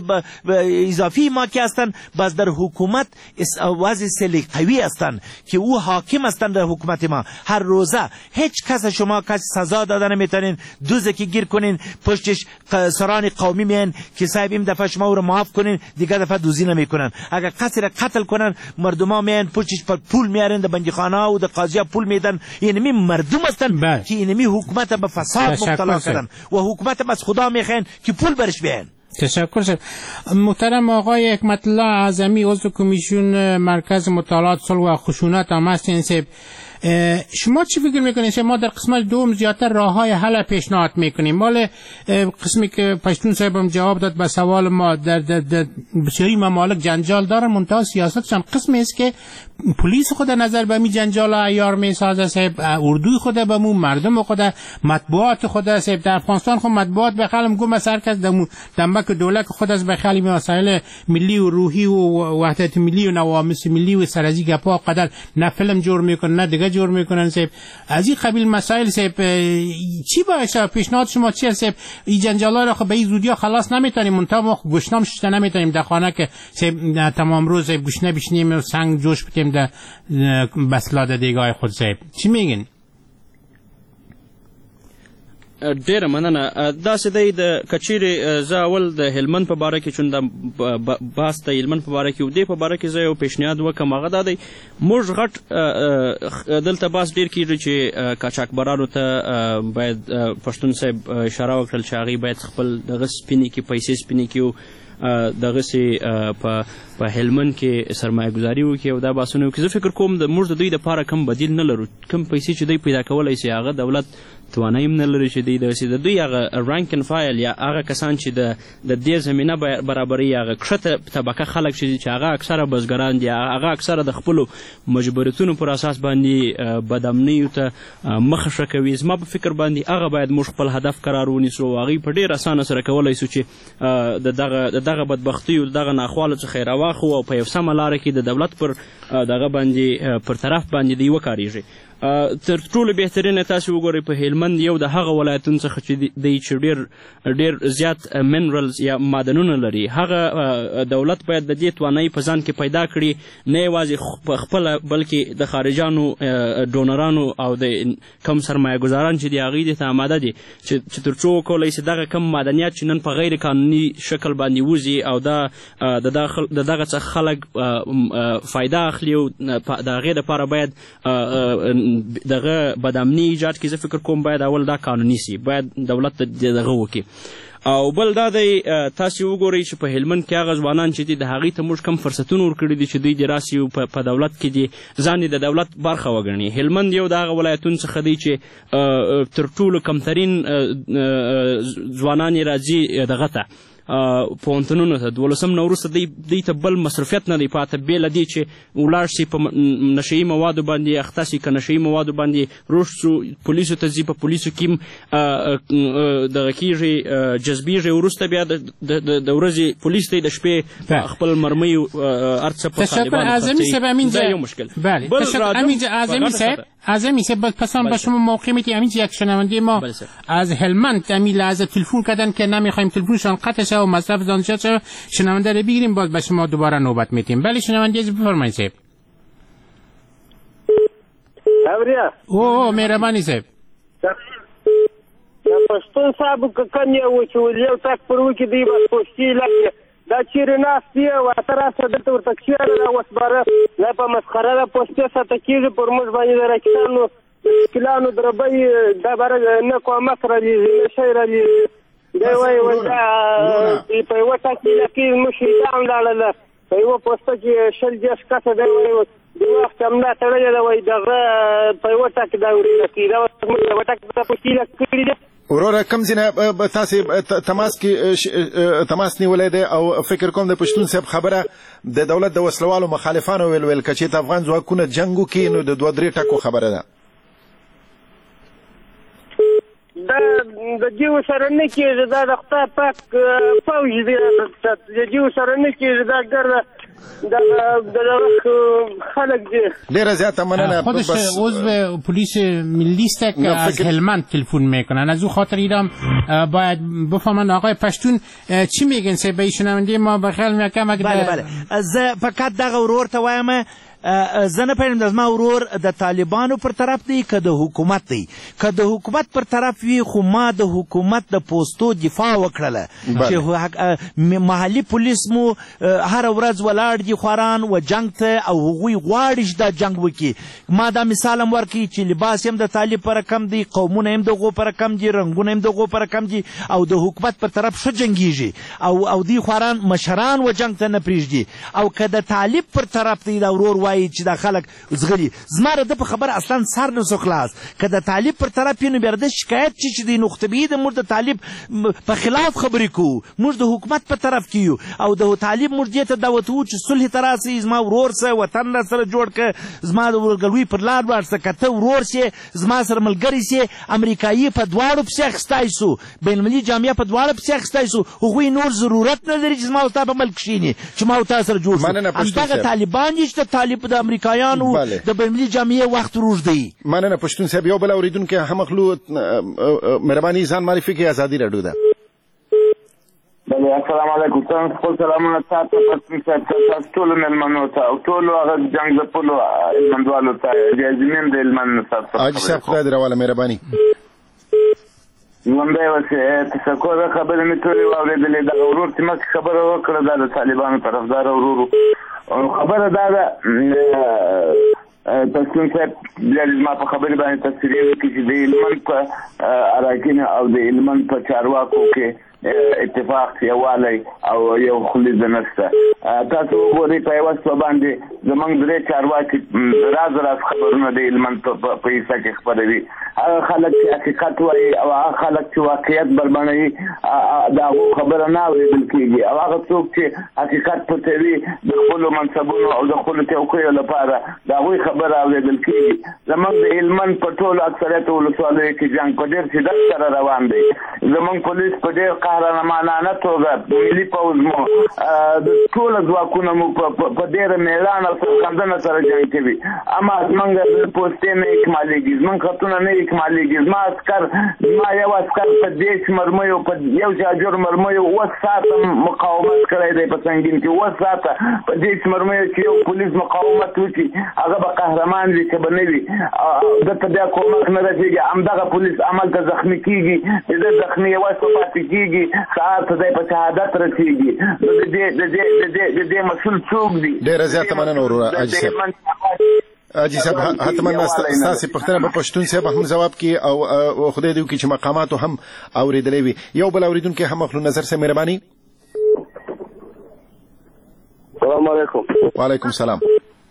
اضافی ما که هستن باز در حکومت وضع سلیقوی هستن که او حاکم هستن در حکومت ما. هر روزه هیچ کس شما کس سزا دادن نمیتونین، دوزکی گیر کنین، پشتش سران قومی میان که صاحب این دفعه شما رو معاف کنین، دیگه دفعه دوزی نمیکنن. اگر کسی را قتل کنن مردما میان پشتش پر پول میارن، در بندیخانه و در قاضیا پول میدن. اینمی مردم هستن که اینمی حکومت به فساد مبتلا کردن و حکومت از خدا میخواین که پول برش بیان. تشکر شد. محترم آقای حکمت الله اعظمی عضو کمیسیون مرکز مطالعات صلح و خشونت هم هستین. شما چی فکر میکنید؟ ما در قسمت دوم زیادتر راههای حل پیشنهاد میکنیم. مال قسمی که پشتون صاحبم جواب داد به سوال ما، در بسیاری ممالک جنجال دارن، منتها سیاستشان قسمی است که پلیس خود نظر به می جنجال عیار میسازه، صاحب اردوی خود به مو، مردم خود، مطبوعات خود. صاحب در افغانستان خود مطبوعات به خالم گم سر کس دمبک دولت خود از به خالی مسائل ملی و روحی و وحدت ملی و نوامس ملی و سرازی گپا قدر نه فیلم جور میکنه نه دیگه جور میکنن. صاحب از این قبیل مسائل صاحب چی باشه؟ پیشنهاد شما چیه؟ صاحب این جنجالا را خب به این زودی خلاص نمیتونیم، منتها ما گوشنام ششته نمیتونیم در خانه که صاحب تمام روز گوشنه بشنیم و سنگ جوش بتیم در بسلاده دیگاه خود. صاحب چی میگین؟ ډیره مننه. داسې دی د کچیرې زه اول د هلمند په باره کې چون د بحث د هلمند په باره کې و دې په باره کې زه یو پیشنهاد وکړم. هغه دا دی موږ غټ دلته بحث ډېر کېږي چې قاچاقبرانو ته باید پښتون صاحب اشاره وکړل چې هغوی باید خپل دغه سپینې کې پیسې سپینې کړي او دغسې په هلمند کې سرمایه ګزاري وکړي او دا بحثونه وکړي. زه فکر کوم موږ د دوی دپاره کوم بدیل نه لرو. کوم پیسې چې دوی پیدا کولی شي هغه دولت توانایي هم نه لري چې د دوی هغه رانک ان فایل یا هغه کسان چې د دې زمینه برابروي، هغه کښته طبقه خلک چې هغه اکثره بزګران دي، هغه اکثره د خپلو مجبوریتونو پر اساس باندې بدامنیو ته مخه ښه کوي. زما په فکر باندې هغه باید موږ خپل هدف قرار ونیسو او هغوی په ډېر اسانه سره کولی شو چې د دغه بدبختیو د دغه ناخوالو څخه یې راواخلو او په یو سمه لاره کې د دولت پر دغه باندې پر طرف باندې دوی وکارېږي. تر ټولو بهترینه تاسې وګورئ په هلمند یو د هغه ولایتونو څخه چې دی چې ډېر زیات منرلز یا معدنونه لري. هغه دولت باید د دې توانایي په ځان کې پیدا کړي، نه یوازې په خپله بلکې د خارجانو ډونرانو او د کم سرمایه ګزاران چې دي هغوی دې ته آماده دي چې تر څو وکولی شي دغه کم معدنیات چې نن په غیر قانوني شکل باندې وځي او د دغه څخه خلک فایده اخلي او د هغې دپاره باید دغه بدامني ایجاد کړي. زه فکر کوم باید اول دا قانوني سي، باید دولت دغه وکړي. او بل دا دی تاسې وګورئ چې په هلمند کې هغه ځوانان چې دي د هغوی ته موږ کم فرصتونه ورکړي دي چې دوی دې راسي په دولت کې دي ځان د دولت برخه وګڼي. هلمند یو د هغه ولایتونو څخه دی چې تر ټولو کمترین ځوانان یې راځي دغه ته پوهنتونونو ته. 12 نه وروسته دوی ته بل مصروفیت نه دی پاته بې له دې چې ولاړ شي په نشهیي موادو باندې اخته شي، که نشهیي موادو باندې رشد شو پولیسو ته ځي، په پولیسو کې هم دغه کېږي جذبېږي، وروسته بیا د ورځې پولیس ته د شپې خپل مرمۍ هر څه په طالبانو دا یو مشکل. اعظمی صاحب پسان به شما موقع میدیم همین یک شنونده ما از هلمند همین لحظه تلفن کردن که نمیخوایم تلفنشان قطع شه و مصرف دانشجو شه، شنونده رو بگیریم باز به شما دوباره نوبت میدیم. بله شنونده بفرمایید صاحب. مهربانی صاحب. پښتون صاحب کم یو چې یو تک پر وکی دی بس پوښتې لکه دا چیرې ناست دی او ته راسه دلته ورته کښېنه دا وسباره دا په مسخره ده پوستې ساته کېږي پر موږ باندې د راکټانو کلانو دربۍ دا باره نه کومک رالیږي نه شی رالیږي. دی وایي دا په یوه ټاکله کې موږ شهیدان ولاړله په یوه پوسته کې 20 کسه دی وایي د وخت همدا تړلې ده وایي دغه په یوه ټاک دا ورېده کېږي دا موږ یوه ټاک ته پوښتنه کړې ده. وروره کم ځینې تاسې تماس نیولی دی او فکر کوم د پښتون صاحب خبره د دولت د وسلوالو مخالفانو ویل که چېرته افغان ځواکونه جنګ وکړي نو د 2-3 ټکو خبره ده. دا د جیو سره نه کېږي، دا د خدای پاک فوج دی، د جیو سره نه کېږي، دا ګرده خلق دی. ډیره زیاته مننه. خودش عضو پلیس ملی است که از هلمند تلفن میکنن، از او خاطر ایرام باید بفهمن آقای پشتون چی میگن سه به شنونده ما بخیل میکنم. بله زه فقط دغه ورور ته وایم زه نه پوهېږم د زما ورور د طالبانو پر طرف دی که د حکومت دی. که د حکومت پر طرف وي خو ما د حکومت د پوستو دفاع وکړله چې محلي پولیس مو هره ورځ ولاړ دي خواران و جنګ ته او هغوی غواړي چې دا جنګ وکړي. ما دا مثال هم ورکړي چې لباس هم د طالب پر کم دی، قومونه هم دغو پر کم دي، رنګونه هم دغو پر کم دي او د حکومت پر طرف ښه جنګېږي او دی خواران مشران و جنګ ته نه پرېږدي. او که د طالب پر طرف دی دا ورور وایي چې دا خلک زغلي، زما د په خبر اصلا سر نه سو خلاص. که د طالب پر طرف یې نو بیا د شکایت چې دی نو خطبې د موږ د طالب په خلاف خبرې کوو، موږ د حکومت په طرف کې یو او د طالب موږ دې ته دعوت وو چې صلح ته راسئ، زما ورور سه وطن را سره جوړ کړه، زما د ورورګلوي پر لار ولاړ سه، که ته ورور سې زما سره ملګری سې. امریکایي په دواړو پسې اخیستی سو، بین المللي جامعه په دواړو پسې اخیستی سو، هغوی نور ضرورت نه لري چې زما او تا په ملک کښېني چې ما او تا سره جوړ شو. همدغه طالبان دي چې د طالب د امریکایانو د بین المللي جامعې وخت روږدی. مننه پښتون صاحب. یو بل اورېدونکی همخلو مهرباني ځان معرفي کړئ. ازادي راډیو ده. بله السلام علیکم. تاسو خپل سلامونه تاسو پښتون صاحب تاسو ټولو مېلمنو ته او ټولو هغه جنګ ځپلو هلمندوالو ته د زمین د هلمند صاحب حاجي صاحب خدای دې راواله مهرباني. ژوندی اوسې تشکر. خبرې مې ټولې واورېدلې. دغه ورور چې مخکې خبره وکړه دا د طالبانو طرفداره ورور خبره دا ده. پښتون صاحب بیا زما په خبرې باندې تفصیلي وکړي چې د هلمند په اراکین او د هلمند په چارواکو کې اتفاق یووالی او یو خلیزه نشته. تاسو وګورئ په یوه شپه باندې زموږ 3 چارواکي راز خبرونه د هلمند په حصه کې خپروي. هغه خلک چې حقیقت وایي او هغه خلک چې واقعیت بربنوي د هغو خبره نه اورېدل کېږي او هغه څوک چې حقیقت پټوي د خپلو منصبونو او د خپلو چوکیو لپاره د هغوی خبره اورېدل کېږي. زموږ د هلمند په ټولو اکثریت ولسوالیو کې جنګ په ډېر شدت سره روان دی. زموږ پولیس په ډېر قهرمانانه توګه ملي پوځ مو ټوله ځواکونه مو په ډېره میړانه سرخندنه سره جنګ کوي اما زمونږ پوستې نه اکمالېږي زمونږ خطونه نه اکمالېږي زما یو عسکر په 10 مرمیو په یو جاجور مرمیو 8 ساعته مقاومت کړی دی په سنګین کې 8 ساعته په 10 مرمیو چې یو پولیس مقاومت وکړي هغه به قهرمان وي که به نه وي دلته بیا کومک نه رسېږي همدغه پولیس هملته زخمي کېږي د زخمي یوازې پاتې کېږي سهار ته دی په شهادت رسېږي د دې مسؤل څوک دي ډېره زیاته مننه وروره حاجي صاحب حتما ستاسې پوښتنه په پښتون صاحب هم ځواب کړي او خدای دې وکړي چې مقاماتو هم اورېدلی وي یو بل اورېدونکی هم اخلو نظر صاحب مهرباني السلام علیکم وعلیکم السلام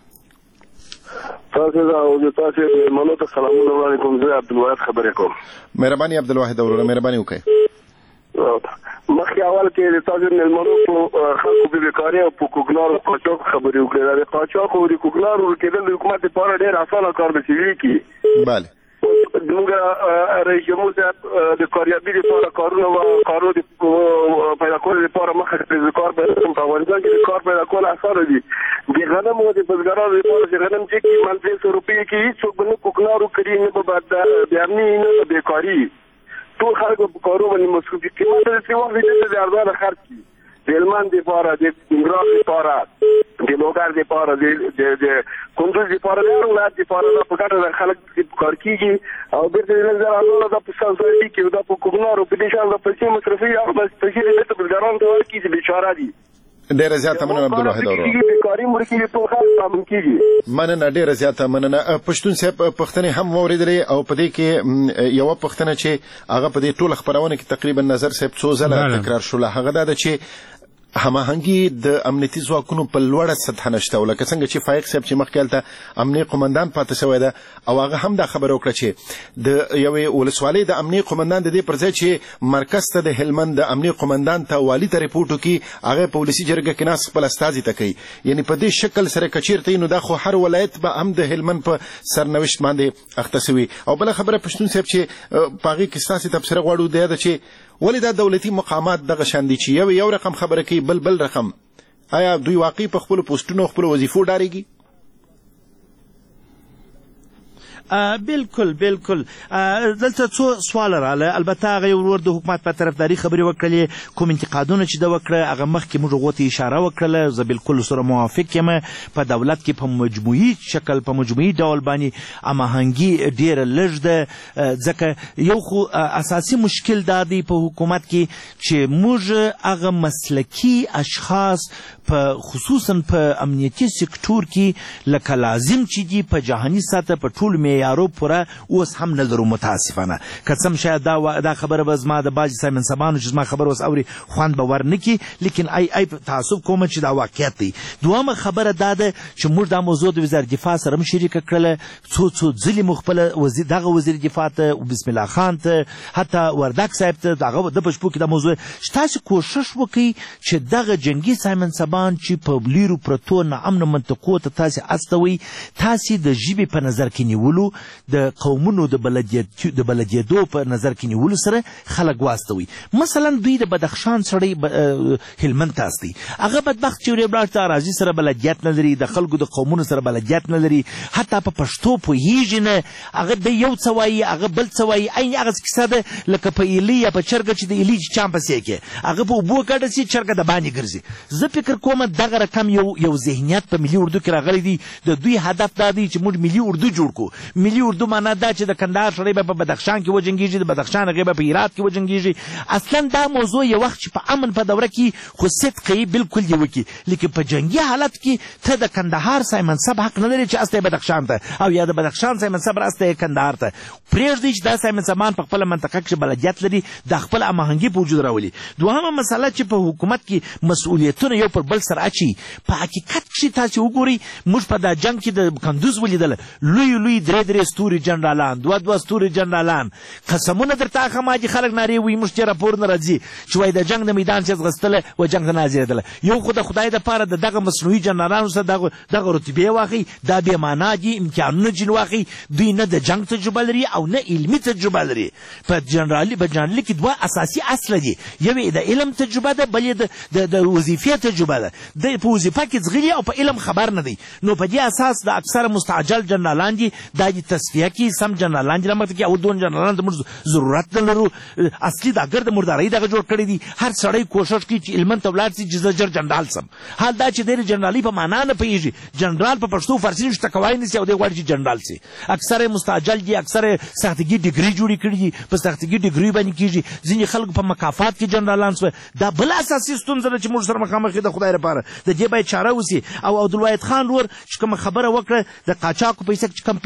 تاسو مېلمنو ته سلامونه وړاندې کوم زه عبدالواحد خبرې کوم مهرباني عبدالواحد وروره مهرباني وکړئ مخکې اول کې د تاسو مېلمنو په خلکو په بیکارۍ او په کوکنارو قاچاق خبرې وکړې د قاچاق او د کوکنارو ورکېدل د حکومت لپاره ډېر اسانه کار دی چې وکړي بله زموږ رئیس جمهور صاحب د کاریابي لپاره کارونه و کارو د پیدا کولو لپاره مخه کړې کار په افغانستان کې د کار پیدا کول اسانه دي د غنمو د بزګرانو لپاره چې غنم چې کې منځ 100 روپۍ کې هیڅوک به نه کوکنارو کوي نه به بیامني نه بیکاري ټول خلک په کارو باندې مصروف دي قیمت د څه وخت د ارزانه خرڅ کړي د هلمند لپاره د ننګرهار لپاره د لوګر لپاره د کندوز لپاره د هر ولایت لپاره په ګډه خلک کار کېږي او بیرته د نظر ارزانه د په سانسایټي کې د په کوکنارو په دې شان د پیسې مصرفي او بس پیسې د بزګرانو ته ورکړي چې بیچاره دي ډیره زیاته مننه عبدالواحد وروره مننه ډیره زیاته مننه پښتون صاحب پښتنې هم واورېدلې او په دې کې یوه پښتنه چې هغه په دې ټوله خپرونه کې تقریبا نظر صاحب څو ځله تکرار شوله هغه دا ده چې هماهنګي د امنیتي ځواکونو په لوړه سطحه نشته لکه څنګه چې فایق صاحب چې مخکې هلته امنیه قمندان پاتې شوی ده او هغه هم دا خبره وکړه چې د یوې ولسوالۍ د امنیه قمندان د دې پر ځای چې مرکز ته د هلمند د امنیه قمندان ته والي ته ریپورټ وکړي هغه په ولسي جرګه کې ناست خپل استازي ته کوي یعنی په دې شکل سره که چېرته نو دا خو هر ولایت به هم د هلمند په سرنوشت باندې اخته شوي او بله خبره پښتون صاحب چې په هغې کې ستاسې تبصره غواړو دا ده چې ولې دا دولتي مقامات دغه شان دي چې یو رقم خبره کوي بل رقم آیا دوی واقعي په خپلو پوسټونو او خپلو وظیفو ډارېږي بالکل دلته څو سوال رااله البته هغه یو ورور د حکومت په طرفداري خبرې وکړلې کوم انتقادونه چې ده وکړه هغه مخکې موږ هغو ته اشاره وکړله زه بالکل سره موافق یم په دولت کې په مجموعي شکل په مجموعي ډول باندې هماهنګي ډېره لږ ده ځکه یو خو اساسي مشکل دا دی په حکومت کې چې موږ هغه مسلکي اشخاص په خصوصا په امنیتي سکتور کې لکه لازم چې دي په جهاني سطح په ټولو معیارو پوره اوس هم نه لرو متاسفانه که څه هم شاید دا خبره به زما د بعضې صاحب منصبانو چې زما خبره اوس اوري خوند به ور نه کړي لیکن ای تعصب کومه چې دا واقعیت دی دویمه خبره دا ده چې موږ دا موضوع د وزارت دفاع سره هم شریکه کړله څو ځلې مو خپله دغه وزیر دفاع ته بسم الله خان ته حتی وردک صاحب ته هغه د په شپو کې دا موضوع تاسې کوشش وکړئ چې دغه جنګي صاحب منصبان چې په لیرو پرتو ناامنو منطقو ته تاسې استوئ تاسې د ژبې په نظر کې نیولو د قومونو د بلدیدو په نظر کې نیولو سره خلک واستوي مثلا دوی د بدخشان سړی هلمند ته استي هغه بدبخت چې ولاړ ته اراضي سره بلدیت نه لري د خلکو د قومونو سره بلدیت نه لري حتی په پښتو پوهېږي نه هغه د یو څه وایي هغه بل څه وایي عین هغه کیسه ده لکه په ایلي یا په چرګه چې د ایلي چې چام پسې کې هغه په اوبو ګډه سي چرګه د باندې ګرځي زه فکر کوم دغه رقم یو ذهنیت په ملي اردو کې راغلی دی د دوی هدف دا دی چې موږ ملي اردو جوړ کړو ملي اردو معنا دا چې د کندهار سړی به په بدخشان کې وجنګېږي د بدخشان هغې به په هرات کې وجنګېږي اصلا دا موضوع یو وخت چې په امن په دوره کې خو صدق یې بالکل یې وکړي لیکن په جنګي حالت کې ته د کندهار صاحب منصب حق نه لري چې استی بدخشان ته او یا د بدخشان صاحب منصب استی کندهار ته پرېږدئ چې دا صاحب منصبان په خپله منطقه کې بلدیت لري د خپل هماهنګي په وجود راولي دوهمه مسله چې په حکومت کې مسؤلیتونه یو پر بل سره اچي په حقیقت کې تاسې وګورئ موږ په دا جنګ کې د کندوز ولیدله لوی درې درې ستوري جنرالان، دوه ستوري جنرالان قسمونه درته اخم حاجي خلک نارې وایي موږ چې راپور نه راځي چې وایي د جنګ د میدان چې ځغستله و جنګ ته نه حاضرېدله. یو خو د خدای دپاره د دغه مصنوعي جنرالانو سره دغه رتبې واخلئ، دا بې معنا دي، امتحانونه ځینې واخلئ. دوی نه د جنګ تجربه لري او نه علمي تجربه لري. په جنرالي کې دوه اساسي اصله دي، یو یې د علم تجربه ده، بل یې د وظیفې تجربه ده. د په وظیفه کې ځغلي او په علم خبر نه دی. نو په دې اساس د اکثره مستعجل جنرالان دي، دا دي تصفیه کې سم جنرالان دي رامخته کې، او دون جنرالان ته موږ ضرورت نه لرو. اصلي دا ګرد مردارۍ دغه جوړ کړی دي. هر سړی کوشش کوي چې علمن ته ولاړ سي چې زه ژر جنرال سم. حال دا چې دی جنرالي په معنا نه پوهېږي، جنرال په پښتو فارسي نشته کوای نه سي او دی غواړي چې جنرال سي. اکثره مستعجل دي، اکثره سختګي ډیګري جوړې کړي دي، په سختګي ډیګري باندې کېږي. ځینې خلک په مکافات کې جنرالان شوه. دا بل اساسي ستونزه ده چې موږ سره مخامخ یو د خدای لپاره د دې باید چاره وسي. او عبدالواحد خان ورور چې کومه خبره وکړه د قاچاقو پیسې چې کوم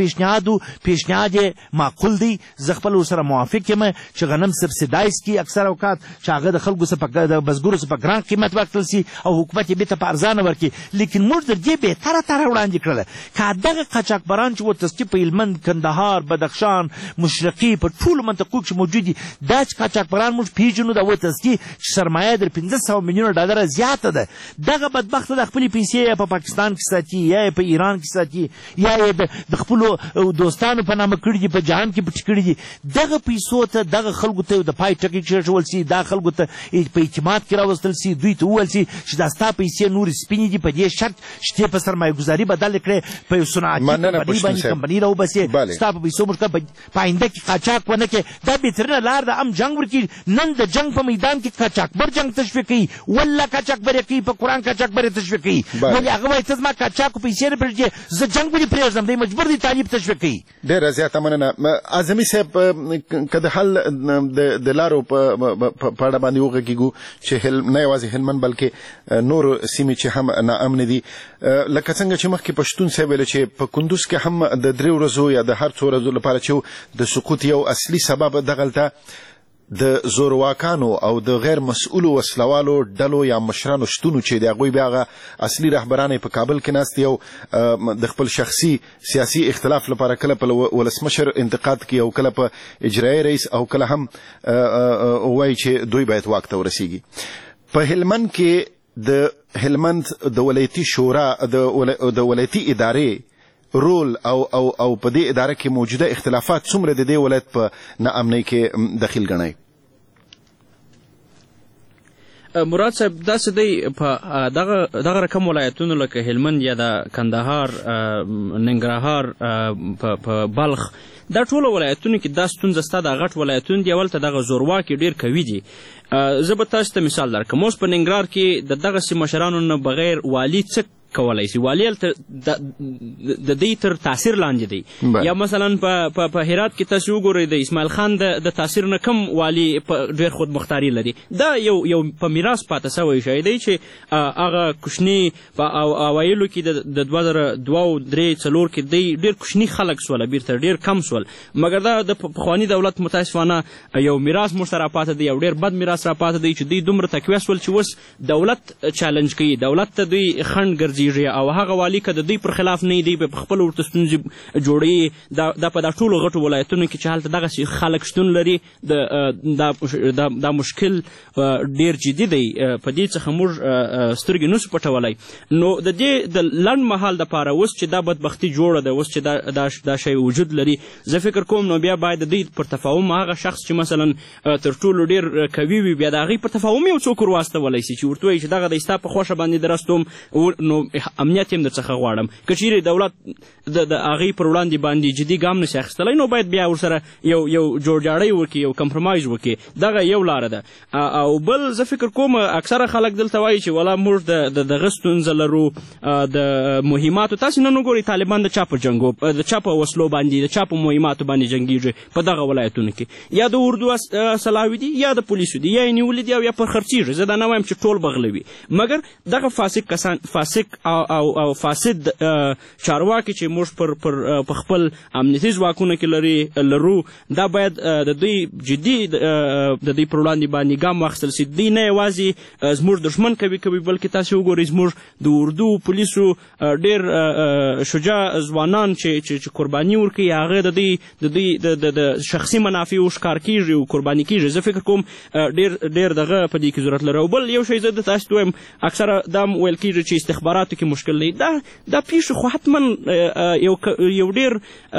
پیشنهاد یې معقول دی، زه خپل ورسره موافق یم چې غنم سبسیډایز کړي اکثر اوقات، چې هغه د خلکو څخه د بزګرو څخه په ګران قیمت واخیستل سي او حکومت یې بېرته په ارزانه ورکړي. لیکن موږ د دې بهتره طرح وړاندې کړله که دغه قاچاقبران چې ورته په هلمند، کندهار، بدخشان، مشرقي په ټولو منطقو کې موجود دي، دا چې قاچاقبران موږ پېژنو د ورته چې سرمایه در 500 میلیونه ډالره زیاته ده، دغه بدبخته د خپلې پیسې یا په پاکستان کې ساتي یا په ایران کې ساتي یا یې د خپلو دوستانو په نامه کړي دي، په جهان کې پټ کړي دي. دغه پیسو ته دغه خلکو ته د پای ټکی کېښول سي، دا خلکو ته په اعتماد کې راوستل سي، دوی ته وویل سي چې دا ستا پیسې نورې سپینې دي، په دې شرط چې ته په سرمایه ګذاري بدل کړې، په یو صنعتي کمپنۍ باندې کمپنۍ راوباسې، ستا په پیسو موږ په آینده کې قاچاق ونه کړې. دا بهترینه لار ده، ام جنګ ورکړي. نن د جنګ په میدان کې قاچاقبر جنګ تشویق کوي، والله قاچاقبر یې کوي، په قرآن قاچاقبر یې تشویق کوي. ولې هغه وایي ته زما قاچاقو پیسې نه پرېږدي، زه جنګ ولې پرېږدم؟ دی مجبور دی طالب تشویق کوي. ډېره زیاته مننه. اعظمي صاحب، که د حل د لارو په اړه باندې وغږېږو چې نه یوازې هلمند بلکې نور سیمې چې هم ناامنې دي، لکه څنګه چې مخکې پښتون صاحب ویل چې په کندوز کې هم د 3 ورځو یا د هر څو ورځو لپاره چې د سقوط یو اصلي سبب دغلته د زورواکانو او د غیر مسؤلو وسلوالو ډلو یا مشرانو شتون چې د هغوی بیا هغه اصلي رهبران په کابل کې ناست دي او د خپل شخصي سیاسي اختلاف لپاره کله په ولسمشر انتقاد کوي او کله په اجرایي رئیس او کله هم وایي چې دوی باید واک ته ورسیږي. په هلمند کې د هلمند د ولایتي شورا د ولایتي ادارې رول او په دې اداره کې موجوده اختلافات څومره د دې ولایت په ناامنۍ کې دخیل ګڼئ؟ مراد صاحب، داسې دی په دغه رقم ولایتونو لکه هلمند یا د کندهار، ننګرهار، په بلخ، دا ټول ولایتونو کې دا ستونزه ستا د غټ ولایتون دی، اول ته دغه زورواکي ډېر قوي دي. زه به تاسو ته مثال درکړم. اوس په ننګرهار کې د دغسې مشرانو نه بغیر والي څه کولای شي؟ والي د دې تر تاثیر لاندې دی. یا مثلا په هرات کې تاسو وګورئ د اسماعیل خان د تاثیر نه کم والي ډېر خودمختاري لري. دا یو په میراث پاته سوی شی دی چې هغه کوچني په اوایلو کې د 2002-3-4 کې دی ډېر کوچني خلک سول، بیرته ډېر کم سول، مګر دا د پخواني دولت متاسفانه یو میراث موږ ته راپاته دی، یو ډېر بد میراث راپاته دی چې دوی دومره تقویه سول چې اوس دولت چالنج کوي، دولت ته دوی خنډ ګرځي او هغه والی که د دوی پر خلاف نه دی په خپل ورته ستونزې جوړوي. دا په دا ټولو غټو ولایتونو کې چې هلته دغسې خلک شتون لري، دا مشکل ډېر جدي دی. په دې څخه موږ سترګې نسو پټولی. نو د دې د لنډ مهال دپاره اوس چې دا بدبختي جوړه ده، اوس چې دا شی وجود لري، زه فکر کوم نو بیا باید د دوی پر تفاهم هغه شخص چې مثلا تر ټولو ډېر قوي وي، بیا د هغې پر تفاهم یو څوک ورواستولی سي چې ورته وایي چې دغه دی ستا په خوښه باندې درستوم، نو امنیت هم درڅخه غواړم. که چیرې دولت د هغې پر وړاندې باندې جدي ګام نشي اخیستلی، نو باید بیا ورسره یو جوړجاړی وکړي، یو کمپرمایز وکړي. دغه یو لاره ده. او بل زه فکر کوم اکثره خلک دلته وایي چې والا موږ دغه ستونزه لرو د مهماتو. تاسې نن وګورئ طالبان د چا په جنګو، د چا په وسلو باندې، د چا په مهماتو باندې جنګېږي په دغه ولایتونو کې. یا د اردو سلاوي دي، یا د پولیسو دي، یا یې نیولي دي او یا پر خرڅېږي. زه دا نه وایم چې ټول بغله وي، مګر دغه فاسق او فاسد چارواکي چې موږ په خپل امنیتي ځواکونو کې لرو دا باید د دوی جدي د دوی پر وړاندې باندې ګام واخیستل سي. دوی نه یوازې زموږ دښمن کوي بلکې تاسې وګورئ زموږ د اردو پولیسو ډېر شجاع ځوانان چې قرباني ورکوي هغه د دوی د شخصي منافعو ښکار کېږي او قرباني کېږي. زه فکر کوم ډېر دغه په دې کې ضرورت لري. او بل یو شی زه د تاسو ته وایم اکثره دا ویل کېږي چې استخباراتو کې مشکل دی. دا پیښې خو حتما یو ډېر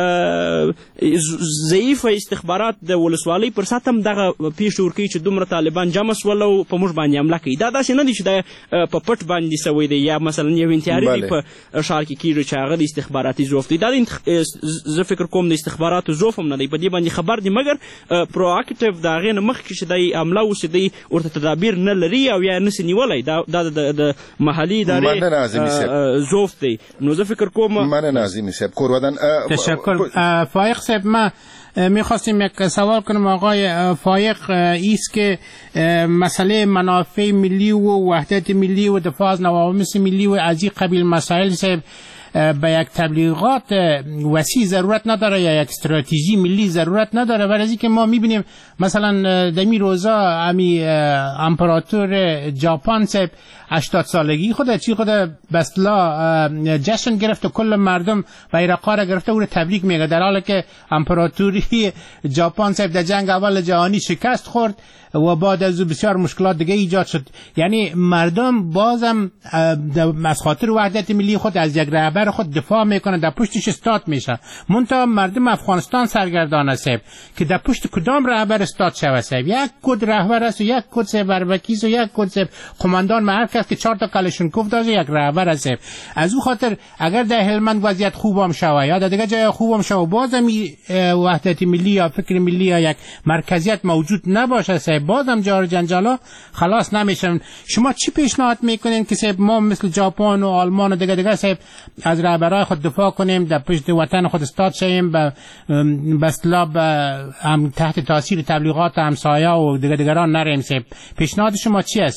ضعیفه استخبارات د ولسوالۍ پر سطح هم دغه پیښې ورکوي چې دومره طالبان جمع سول او په موږ باندې حمله کوي. دا داسې نه دي چې دا په پټ باندې سوی دی یا مثلا یو انتحاري دی په ښار کې کېږي چې هغه د استخباراتي ضعف دی. دا زه فکر کوم د استخباراتو ضعف هم نه دی، په دې باندې خبر دی، مګر پروآکټیو د هغې نه مخکې چې دی حمله وسي دی ورته تدابیر نه لري او یا نسي نیولی. دا د محلي ادارې ضعف دی. نو زه فکر کوم مننه عظیمی صاحب کورودن. تشکر. فایق صاحب ما میخواستیم یک سوال کنم آقای فایق، ایست که مسئله منافع ملی و وحدت ملی و دفاع از نوامس ملی و از این قبیل مسائل صاحب به یک تبلیغات وسیع ضرورت نداره یا یک استراتژی ملی ضرورت نداره، ولی از اینکه ما میبینیم مثلا دمی روزا امپراتور ژاپن صاحب 80 سالگی خود به اصطلاح جشن گرفت و کل مردم بیرقا را گرفته او رو تبریک میگه، در حالی که امپراتوری ژاپن صاحب در جنگ اول جهانی شکست خورد و بعد از او بسیار مشکلات دیگه ایجاد شد. یعنی مردم بازم از خاطر وحدت ملی خود از یک رهبر خود دفاع میکنه، در پشتش استاد میشه. منتها مردم افغانستان سرگردان است که در پشت کدام رهبر استاد شوه صاحب. یک کد رهبر است و یک کد صاحب اربکیس و یک کد صاحب قماندان محل است که 4 تا کلاشینکوف داره، یک رهبر است. از او خاطر اگر در هلمند وضعیت خوبم شوه یا در دیگه جای خوبم شوه بازم وحدت ملی یا فکر ملی یا یک مرکزیت موجود نباشه صاحب، بازم جار جنجالا خلاص نمیشن. شما چی پیشنهاد میکنین که صاحب ما مثل ژاپن و آلمان و دیگه صاحب از رهبرای خود دفاع کنیم، در پشت وطن خود استاد شیم، به اصطلاح هم تحت تاثیر تبلیغات همسایه و دیگران نریم صاحب؟ پیشنهاد شما چی است؟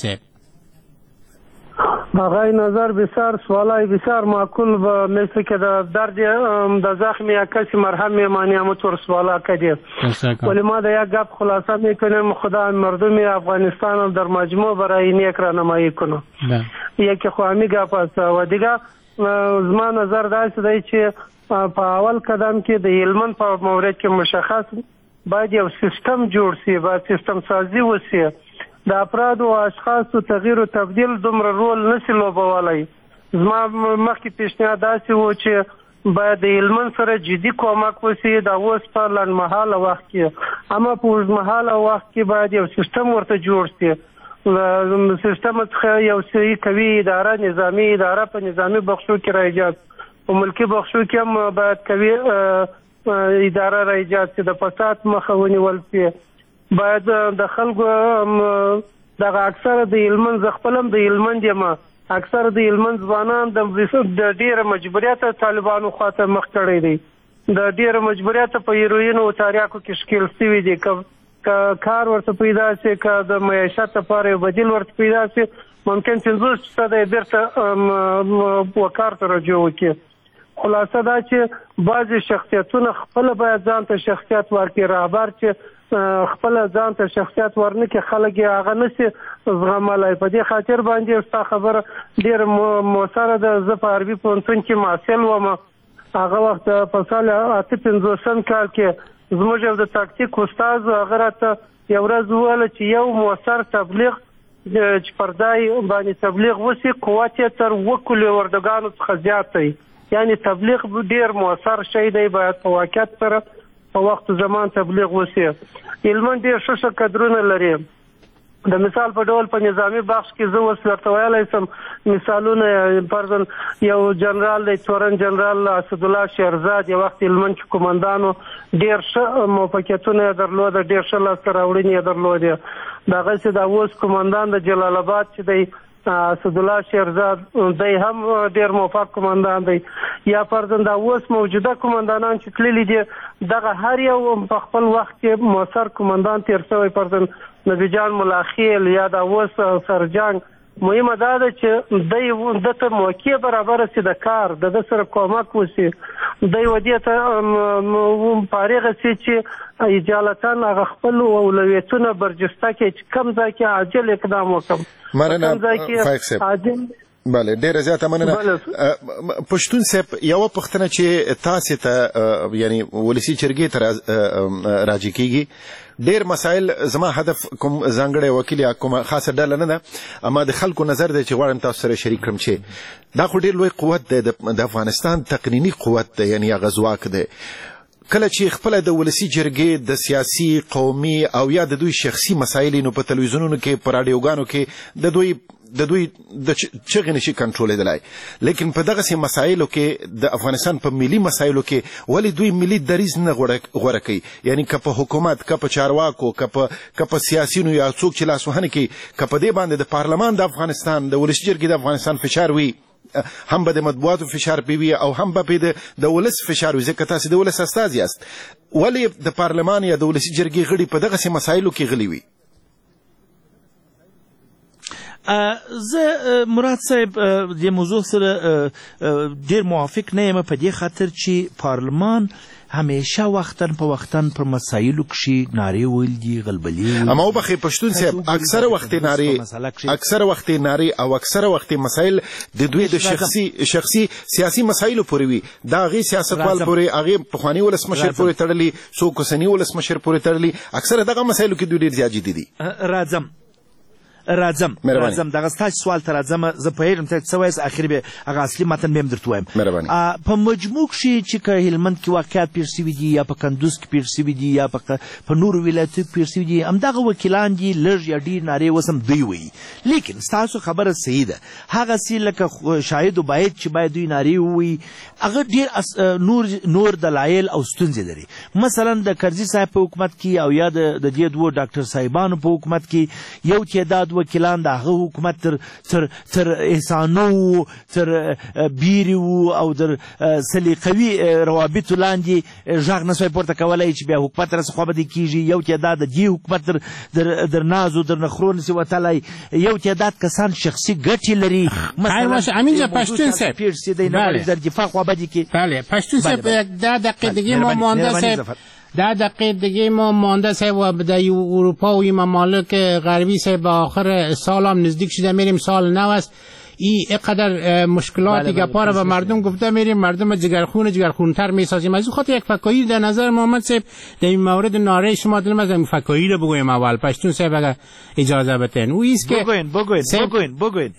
آقای نظر بسیار سوالای بسیار معقول و مثل که در درد در زخم یک کسی مرهم میمانی همونطور سوالا کردید، ولی ما در یک گپ خلاصه میکنیم خدا مردم افغانستان در مجموع برای نیک راهنمایی کنه. یکی خو همی گپ است و دیگه زما نظر داسې دی چې په اول قدم کې د هلمند په مورد کې مشخص باید یو سیستم جوړ شي، باید سیستم سازی وشي. د افراد او اشخاصو تغییر او تبدیل دومره رول نشي لوبولی. زما مخکې پیشنهاد داسې و چې باید د هلمند سره جدي کومک وشي د اوس په لنډمهاله وخت کې، اما په اوږدمهاله وخت کې باید یو سیستم ورته جوړ شي. سیستم څخه یو صحیح قوي اداره، نظامی اداره په نظامی بخشو کې را ایجاد، په ملکی بخشو کې هم باید قوي اداره را ایجاد شي، د فساد مخه ونیول شي. باید د خلکو دغه اکثره د هلمند زه خپل هم د هلمند یم، اکثره د هلمند ځوانان د ډېره مجبوریته طالبانو خواته مخ کړی دی، د ډېره مجبوریته په هیروینو او تاریاکو کې ښکېل سوي دي. که کار ورته پیدا شي، که د معیشت لپاره یو بدیل ورته پیدا شي، ممکن 50% یې بېرته وکار ته رجوع وکړي. خلاصه دا چې بعضې شخصیتونه خپله باید ځان ته شخصیت ورکړي، رهبر چې خپل ځان ته شخصیت ورنکړي خلک یې هغه نشي زغملی. په دې خاطر باندې ستا خبره ډېره مؤثره ده. زه په عربي پوهنتون کې محصل وم، هغه وخت په سال 58 کال کې زموږ یو د تاکتیک استاد هغه راته یو ورځ وویل چې یو مؤثر تبلیغ چې پر ځای باندې تبلیغ وشي قوت یې تر 2 کلو وردګانو څخه زیات دی. یعنی تبلیغ ډېر مؤثر شی دی، باید په واقعیت سره په وخت زمان تبلیغ وشي. هلمند ډېر ښه کدرونه لري. د مثال په ډول په نظامی بخش کې زه اوس درته ویلی شم مثالونه. فرضاً یو جنرال دی تورن جنرال اسدالله شیرزاد، یو وخت هلمند کې قمندانو، ډېر ښه موفقیتونه یې درلوده، ډېر ښه لاسته راوړنې یې درلودې. دغسې د اوس قمندان د جلال آباد چې دی اسدالله شیرزاد، دی هم ډېر موفق قمندان دی. یا فرضاً د اوس موجوده قمندانان چې تللي دي دغه هر یو په خپل وخت کې مؤثر قمندان تیر شوی. فرضاً نبی جان ملاخیل یا د اوس سرجنګ مهمه دا ده چې د ته موقع برابر سي د کار د سره کومک وسی د ودی ته فارغ سي چې اجالتان هغه خپل اولویتونه برجسته کې کم ځای کې عاجل اقدام وکړي مننه فایق صاحب. بله ډیره زیاته مننه. پښتون صاحب یوه پوښتنه چې تاسې ته یعنی ولسي جرګې ته راجع کیږي ډیر مسایل زما هدف کوم ځانګړی وکیل یا کومه خاصه ډله نه ده اما د خلکو نظر دی چې غواړم تاسو سره شریک کړم چې دا خو ډیر لوی قوت دی د افغانستان تقنیني قوت دی یعنی هغه ځواک دی کله چې خپل د ولسي جرګې د سیاسي قومي او یا د دوی شخصي مسایل نو په تلویزیونونو کې په راډیوګانو کې د دوی د چغې نشي کنټرولېدلی لیکن په دغسې مسایلو کې د افغانستان په ملي مسایلو کې ولې دوی ملي دریځ نه غوره کوي یعنی که په حکومت که په چارواکو که په سیاسینو یا څوک چې لاسوهنه کوي که په دې باندې د پارلمان د افغانستان د ولسي جرګې د افغانستان فشار وي هم به د مطبوعاتو فشار پې وي او هم به پې د ولس فشار وي ځکه تاسې د ولس استازي یاست ولې د پارلمان یا د ولسي جرګې غړي په دغسې مسایلو کې غلي وي؟ زه مراد صاحب د موضوع سره ډیر موافق نه یم په دې خاطر چې پارلمان همیشه وختن په وختن پر مسایلو کښې نارې ویل دي غلبلې اما وبخښئ پښتون صاحب اکثره وخت نارې او اکثره وخت مسایل د دوی د شخصي سیاسي مسایلو پورې وي دا هغې سیاستوال پورې هغې پخواني ولسمشر پورې تړلي څوک اوسني ولسمشر پورې تړلي اکثره دغه مسایلو کې دوی ډېر زیات جدي دي. راځم دغه ستاسو سوال ته راځم زه پوهېږم ته څه وایاست اخر به هغه اصلي متن به هم درته وایم په مجموع کښې چې که هلمند کې واقعات پېښ شوي دي یا په کندوز کې پېښ شوي دي یا په نورو ولایتو کې پېښ شوي دي همدغه وکیلان دي لږ یا ډېر نارې اوس هم دوی وایي لیکن ستاسو خبره صحیح ده هغسې لکه شاهد و باید چې باید دوی نارې ووایي هغه ډېر نور دلایل او ستونزې لري مثلا د کرزي صاحب په حکومت کې او یا د دې دوو ډاکټر صاحبانو په حکومت کې یو تعداد وکیلان د هغه حکومت تر احسانو تر بیري وو او در سلیقوي روابطو لاندې غږ نه سوی پورته کولی چې بیا حکومت راسه خوا به دې کېږي یو تعداد د دې حکومت در نازو در نخرو نسي وتلی یو تعداد کسان شخصي ګټې لري امین پشتون صاحب در دفاع خوا به دې کې بله پشتون صاحب دا دقیقه دیگه ما مانده صاحب 10 دقیقه دیگه ما مانده صاحب و در اروپا و این ممالک غربی صاحب به آخر سال هم نزدیک شده میریم سال نو است اینقدر مشکلاتی گپا رو به مردم گفته میریم مردم جگرخونتر میسازیم از این خاطر یک فکایی در نظر محمد صاحب در این مورد ناره شما دلم از این فکایی رو بگویم اول پشتون صاحب اگر اجازه بتین او ایست که بگوین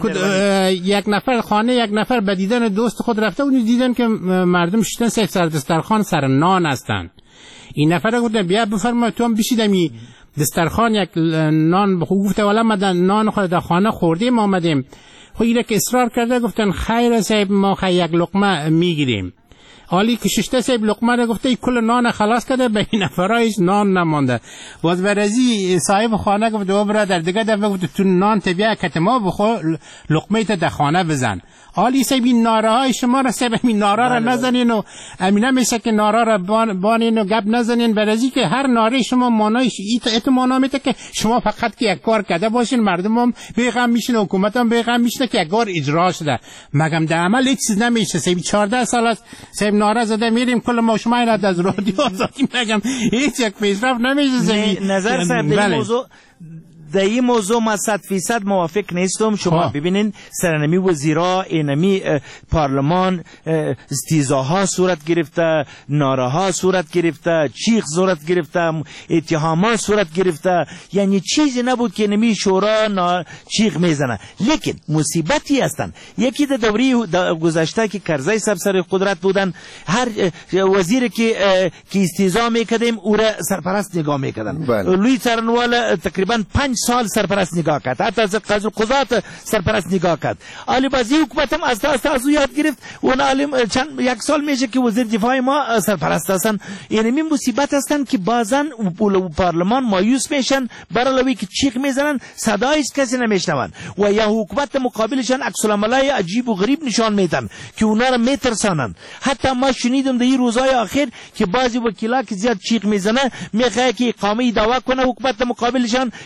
یک نفر خانه یک نفر به دیدن دوست خود رفته و دیدن که مردم شدن سر دسترخوان سر نان هستن این نفر گفتن بیا بفرما تو هم بشیدمی دسترخوان یک نان گفته والا ما نان خود در خانه خوردیم آمدیم خب ایره که اصرار کرده گفتن خیر صاحب ما یک لقمه میگیریم حالی که ششته صاحب لقمه را گفته کل نان خلاص کرده به این نفرایش نان نمانده باز برازی صاحب خانه گفته و برادر دیگه دفعه گفته تو نان تبیه کتما بخور لقمه تا در خانه بزن حالی صاحب این ناره های شما را صاحب این ناره را نزنین و امینه میشه که ناره را بانین و گپ نزنین برازی که هر ناره شما مانایش ایت مانا میته که شما فقط که یک کار کرده باشین مردم هم بیغم میشین و حکومت هم بیغم میشنه که یک کار اجرا شده مگم در عمل هیچ چیز نمیشه صاحب 14 سال است صاحب ناره زده میریم کل ما شما این از رادیو آزادی مگم هیچ یک پیشرفت نمیشه نظر صاحب در این موضوع ما 100% موافق نیستم شما ببینین سرنمی وزیرا اینمی پارلمان استیزاها صورت گرفته ناراها صورت گرفته چیخ صورت گرفته اتهامات صورت گرفته یعنی چیزی نبود که اینمی شورا چیخ میزنه لیکن مصیبتی هستن یکی در دوری گذشته که کرزی سر قدرت بودن هر وزیری که استیزا میکردیم او را سرپرست نگاه میکردن لوی څارنوال تقریبا 5 سال سرپرست نگاه کرد حتی از قضات سرپرست نگاه کرد علی بازی حکومت هم از یاد گرفت اون عالم یک سال میشه که وزیر دفاع ما سرپرست هستن یعنی مصیبت هستن که بعضا پارلمان مایوس میشن برای که چیخ میزنن صدایش کسی نمیشنون و یا حکومت مقابلشان عکس العملای عجیب و غریب نشان میدن که اونا را میترسانن حتی ما شنیدم در این روزهای آخر که بعضی وکیلا که زیاد چیخ میزنه میخواه که اقامه دعوا کنه حکومت مقابلشان که اونا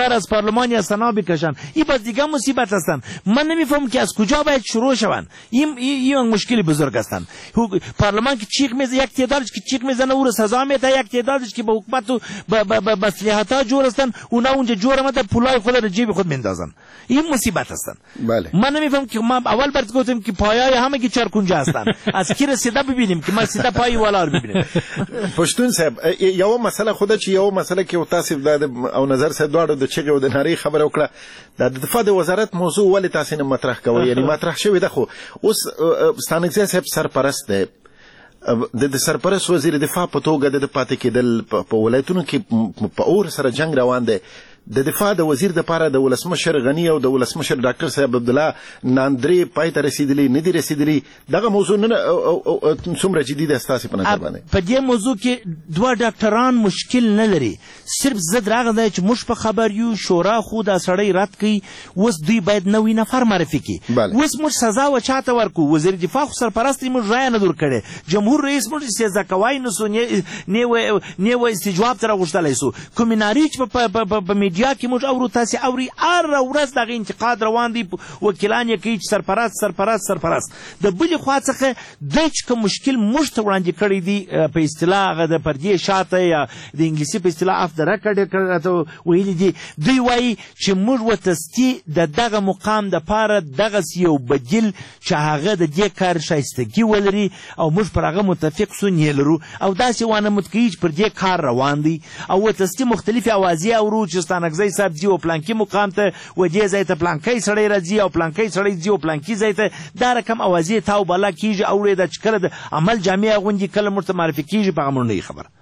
دیگر از پارلمان یا سنا بکشن. این باز دیگه مصیبت هستند. من نمیفهم که از کجا باید شروع شوند. این مشکلی بزرگ هستند. پارلمان که چیخ میزنه، یک تعدادش که چیخ میزنه او رو سزا میده، یک تعدادش که به حکومت و به مصلحت‌ها جور هستند، اونا اونجا جور آمده پولای خود رو جیب خود میندازن. این مصیبت هستند. بله. من نمیفهم که ما اول برات گفتم که پایای همه که چارکونجه هستند. از کی رسیده ببینیم که ما سیده پای والا رو ببینیم. پښتون صاحب یو مسله خود چې یو مسله کې تاسو د او نظر صاحب دواړو د چغې او د نړۍ خبره وکړه د دفاع د وزارت موضوع ولې تاسو نه مطرح کوئ؟ یعنی مطرح شوی ده خو اوس ستانکزی صاحب سرپرست دی، د سرپرست وزیر دفاع په توګه د پاتې کېدل په ولایتونو کې په اور سره جنگ روان دی. د دفاع د وزیر دپاره د ولسمشر غنی او د ولسمشر ډاکټر صاحب عبدالله ناندرې پای ته رسیدلی نه دي رسیدلی. دغه موضوع نه څومره جدي ده ستاسې په نظر باندې؟ په دې موضوع کې دوه ډاکټران مشکل نه لري، صرف ضد راغلی دی چې موږ په خبر یو، شورا خو دا سړی رد کوي، اوس دوی باید نوی نفر معرفي کړي. اوس موږ سزا و چاته ورکو؟ وزیر دفاع خو سرپرست موږ رایه نه در کړې، جمهور رئیس موږ استهزا کوای نه سو، نیو استجواب ته راغوښتلی سو. کومې نارې چې په میډیا کې موږ اورو، تاسې اوري هره ورځ دغه انتقاد روان دی، وکیلان یې کوي چې سرپرست. د بلې خوا څخه دی چې کوم مشکل موږ ته وړاندې کړی دی په اصطلاح هغه د پردې شاته یا د انګلیسي په اصطلاح اف د ریکارډ ویلي دي، دوی وایي چې موږ وتستی د دغه مقام دپاره دغسې یو بدیل چې هغه د دې کار شایستګي ولري او موږ پر هغه متفق سو نه لرو او داسې وانه متکوي چې پر دې کار روان دی. او وتستی مختلفې اوازې اورو چې ستانکزی صاحب ځي او پلانکي مقام ته و دې ځای ته پلانکی سړی راځي او پلانکی سړی ځي او پلانکي ځای ته، دا رقم اوازې تاو بالا کېږي. اورېده چې کله د عمل جامع اغوندي، کله موږ ته معرفي کېږي، په هغه موږ نه خبر.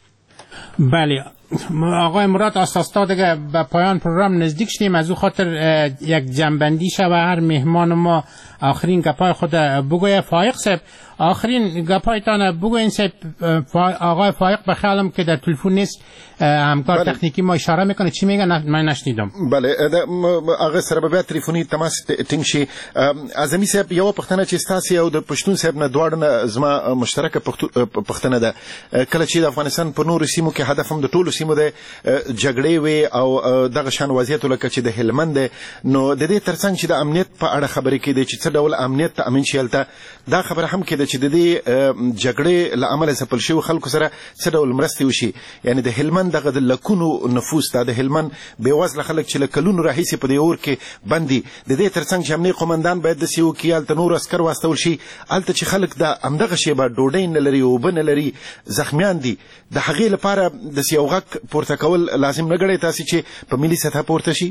بله آقای مراد آساستا دیگه به پایان پروگرام نزدیک شدیم، از او خاطر یک جنبندی شود هر مهمان ما آخرین گپای خود بگویه. فایق صاحب آخرین گپایتان بگوین صاحب. آقای فایق بخیالم که در تلفن نیست، همکار تکنیکی ما اشاره میکنه، چی میگن من نشنیدم. بله هغه سره به تلیفوني تماس ټینګ شي. اعظمي صاحب یو پښتنه چې ستاسې او د پښتون صاحب نه دواړو نه زما مشترکه پښتنه ده، کله چې د افغانستان په نورو سیمو کې هدف هم د ټولو سیمو د جګړې وي او دغه شان وضعیت لکه چې د هلمند دی، نو د دې ترڅنګ چې د امنیت په اړه خبرې کېدې چې څه ډول امنیت تأمین شي هلته، دا خبره هم کېده چې د دې جګړې له امله ځپل شوي خلکو سره څه ډول مرستې وشي. یعنی د هلمند دغه د لکونو نفوس دا د هلمند بېوزله خلک چې له کلونو راهیسې په دې اور کې بند دي، د دې ترڅنګ چې امنیه قومندان باید داسې وکړي هلته نور عسکر واستول شي، هلته چې خلک د همدغه شیبه ډوډۍ نه لري، اوبه نه لري، زخمیان دي، د هغې لپاره داسې یو غږ پورته کول لازم نه ګڼئ تاسې چې په ملي سطحه پورته شي؟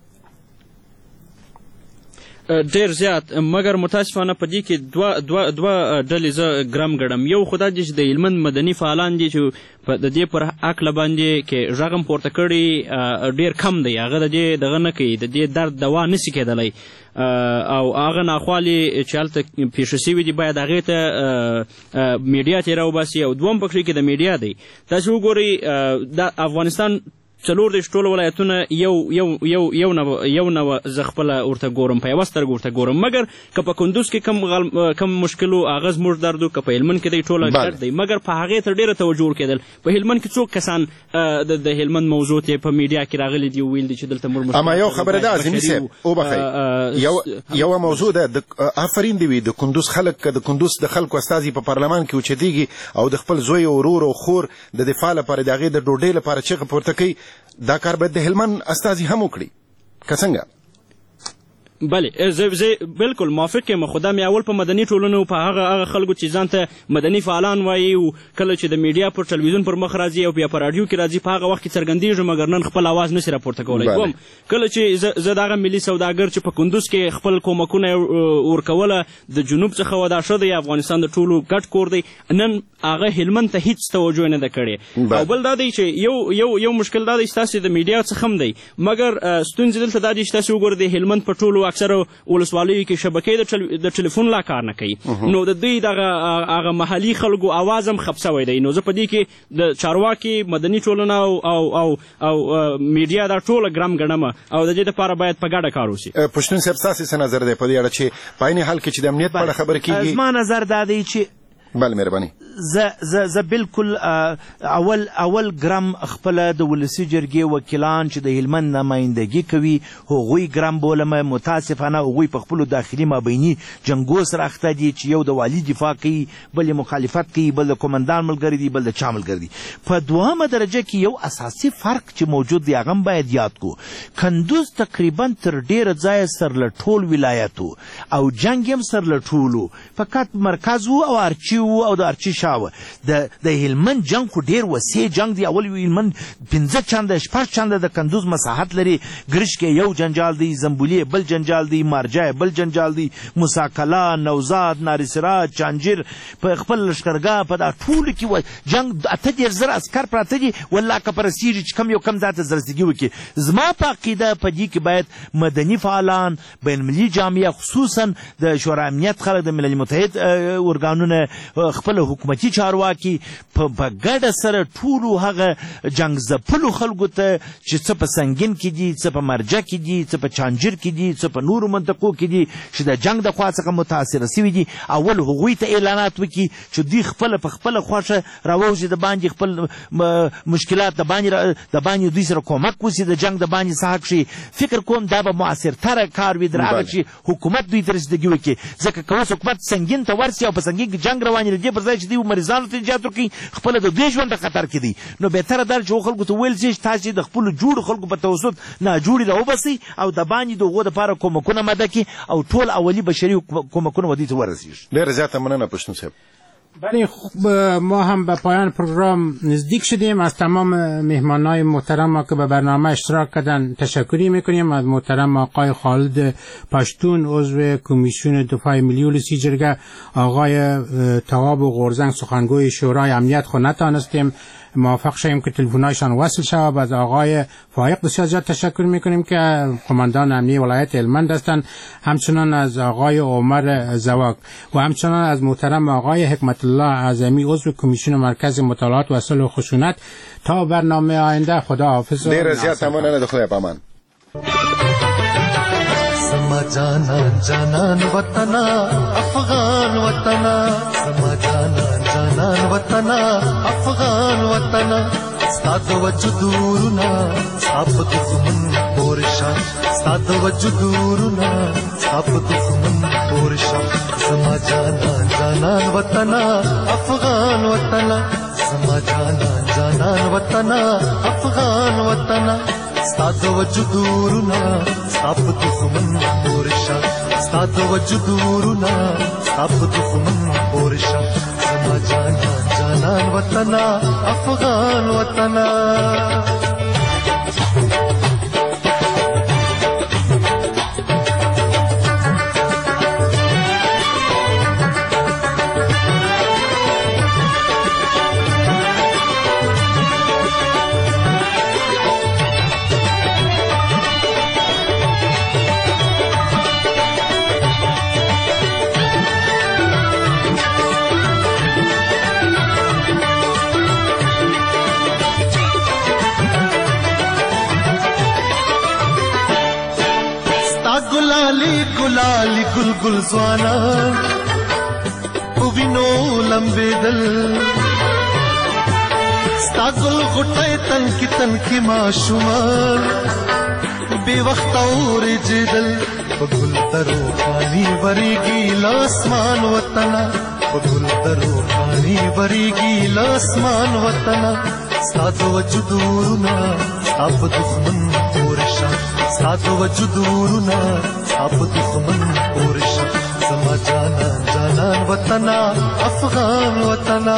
ډیر زیات، مګر متاسفانه په دې کې دوه ډلې زه ګرم ګڼم. یو خو دا دی چې د هلمند مدني فعالان دي چې د دې پر عقله باندې کې غږ هم پورته کړي ډیر کم دی، هغه د دې دغه نه کوي، د دې درد دوا نشي کېدلی او هغه ناخوالې چې هلته پیښه شوي دي باید هغې ته میډیا ترې راوباسي. او دوم پکښې کې د میډیا دی. تاسې وګورئ د افغانستان 40 ټول ولایتونه یو نوه زه خپله ورته ګورم، په یوه سترګه ورته ګورم، مګر که په کندوز کې کم مشکل و هغه زموږ درد و، که په هلمند کې دی ټوله ګډ دی، مګر په هغې ته ډېره توجه ورکېدل. په هلمند کې څوک کسان د هلمند موضوع ته په میډیا کې راغلي دي وویل دي چې دلته موږ اما یو خبره ده اعظمي صاحب وبخئ، یوه موضوع ده آفرین دې وي د کندوز خلک، که د کندوز د خلکو استازي په پارلمان کې اوچتېږي او د خپل زوی او ورور او خور د دفاع لپاره د هغې د ډوډۍ لپاره چغې پورته کوي، دا کار باید د هلمند استازي هم وکړي که څنګه؟ بله زه بالکل موافق یم، خو دا مې اول په مدني ټولنو په هغه خلکو چې ځان ته مدني فعالان وایي او کله چې د میډیا پر ټلویزیون پر مخ راځي او بیا په راډیو کې راځي په هغه وخت کې څرګندېږي، مګر نن خپل اواز نشي راپورته کولی. دوم کله چې زه دغه ملي سوداګر چې په کندوز کې خپل کومکونه ورکوله د جنوب څخه و، دا ښه دی، افغانستان د ټولو ګډ کور دی، نن هغه هلمند ته هیڅ توجه نه ده کړې. او بل دا دی چې یو مشکل دا دی چې تاسې د میډیا څخه هم دی، مګر ستونزې دلته دا دي چې تاسې وګورئ د هلمند په ټولو اکثرو ولسوالیو کې شبکې د ټلیفون لا کار نه کوي، نو د دوی دغه هغه محلي خلکو اواز هم خپ سوی دی. نو زه په دې کې د چارواکي مدني ټولنه او میډیا دا ټوله ګرم ګڼم او د دې دپاره باید په ګډه کار وشي. پښتون صاحب ستاسې څه نظر دی په دې اړه چې په عین حال کې چې د امنیت په اړه خبرې کېږي؟ زما نظر دا دی چې بله مهرباني. زه بالکل اول ګرام خپله د ولسي جرګې وکیلان چې د هلمند نمایندګي کوي هغوی ګرام بولمه. متاسفانه هغوی په خپلو داخلي مابیني جنګو سره اخته دي چې یو د والي دفاع کوي، بل مخالفت کوي، بل د کومندان ملګری دي، بل د چا ملګری دي. په دویمه درجه کې یو اساسي فرق چې موجود دی هغه هم باید یاد کو. کندوز تقریبا تر ډېره ځایه سر له ټول ولایتو او جنګ هم سر له ټولو، فقط مرکز و او ارچي او د ارچي شاوه. د هلمند جنگ خو ډیر وسیع جنگ دی. اول هلمند 15 چنده 6 چنده د کندوز مساحت لري. ګرش کې یو جنجال دی، زنبولی بل جنجال دی، مارجای بل جنجال دی، مساکلا، نوزاد، ناری سراج، چانجیر په خپل لشکرګاه په دا ټول کې جنگ 80,000 عسكر پراته دي. والله که پر سیری چې کم یو کم ذات زرزګي وکي. زما په عقیده په دې کې باید مدني فعالان، بین المللي جامعه، خصوصا د شورای امنیت خلک، د ملل متحد ارګانونه، خپل حکومتي چارواکي په ګډه سره ټولو هغه جنګ ځپلو خلکو ته چې څه په سنګین کې دي، څه په مرجه کې دي، څه په چانجیر کې دي، څه په نورو منطقو کې دي چې د جنګ د خوا څخه متاثره سوي دي، اول هغوی ته اعلانات وکړي چې دوی خپله په خپله خوښه راووځي د باندې خپل مشکلات د باندې دوی سره کومک وسي د جنګ د باندې څه حق شي. فکر کوم دا به مؤثرتره کار وي تر هغه چې حکومت دوی ته رسیدګي وکړي. ځکه که اوس حکومت سنګین ته ورسي او په سنګین کې جنګ روان دي، پر ځای چې دوی مریضانو ته نجات ورکوي، خپله د دوی ژوند په خطر کې دی. نو بهتره دا چې خلکو ته ویل شي چې تاسې د خپلو جوړو خلکو په توسط ناجوړي راوباسئ او د باندې د هغو دپاره کومکونه مده کړي او ټول اولي بشري کومکونه به دوی ته ورسېږي. ډېره زیاته مننه پښتون صاحب. بله ما هم به پایان پروگرام نزدیک شدیم. از تمام مهمانای محترم که به برنامه اشتراک کردن تشکری میکنیم. از محترم آقای خالد پشتون عضو کمیسیون دفاع ملی ولسی جرگه، آقای تواب غورزنگ سخنگوی شورای امنیت خو نتانستیم موافق شدیم که تلفن‌هایشان وصل شود. از آقای فایق بسیار زیاد تشکر میکنیم که قماندان امنیه ولایت هلمند هستند، همچنان از آقای عمر زواک و همچنان از محترم آقای حکمت الله اعظمی عضو کمیسیون مرکز مطالعات و صلح و خشونت. تا برنامه آینده خدا حافظ. ډیر زیات مننه د خدای په امان. سما جانان وطنا افغان وطنا، سما جانان وطنا افغان وطنا، ستاد وجودورنا صاحب دښمن پورشا، ستاد وجودورنا صاحب دښمن پورشا، سما جانان وطنا افغان وطنا، سما جانان وطنا افغان وطنا، ستاد وجودورنا صاحب دښمن پورشا، ستاد وجودورنا صاحب دښمن پورشا، سما جانان وطنا افغان وطنا. गुलाली गुलगुल स्वाना उविनो लंबे दल स्तागुल गुटे तनकी माशुमान बेवक्त और जिदल गुल तरो पानी वरीगी लासमान वतना, गुल तरो पानी वरीगी लासमान वतना, साद वजुदूरना साब दुश्मन पोरशा, साद वजुदूरना साब दुश्मन पोरशा, समा जानन वतना अफगान वतना.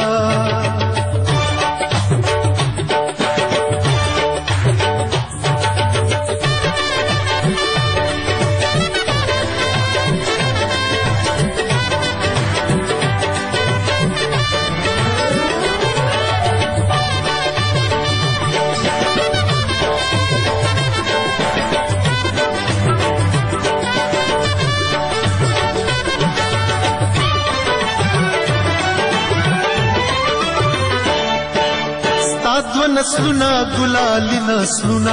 नस्लुना गुलाली नस्लुना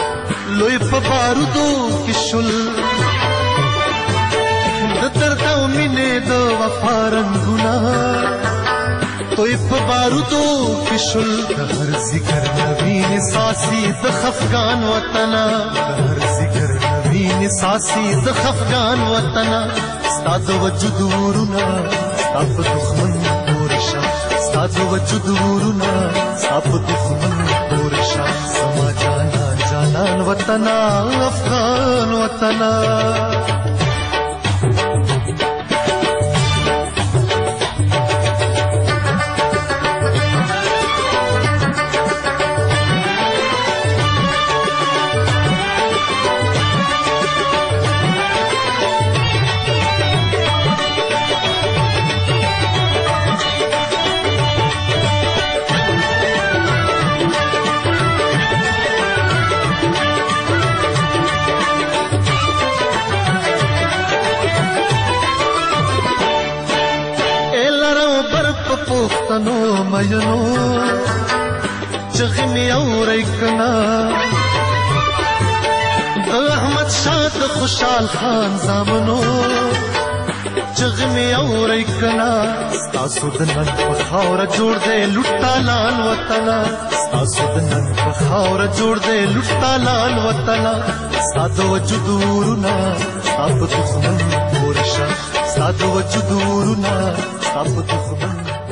लोई बारूदो की शुल दर्द مینې د وفا رنګونه توی په بارودو کې شل د هر ذکر نوین ساسي د خفګان وطنه د هر ذکر نوین ساسي د خفګان وطنه ستا د وجود ورونه ستا په دښمن پورې شه ستا د وجود ورونه ستا په دښمن پورې شه زما جانان جانان وطنه افغان وطنه پوختنو مینو چغې مې اورئ کنه احمد شاه د خوشحال خان زامنو چغې مې اورئ کنه ستاسو د نن په خاوره جوړ دی لوټالان وطنه ستاسو د نن په خاوره جوړ دی لوټالان وطنه ستا د وجود ورونه ستا په دښمن پورې شه ستا د وجود ورونه ستا په دښمن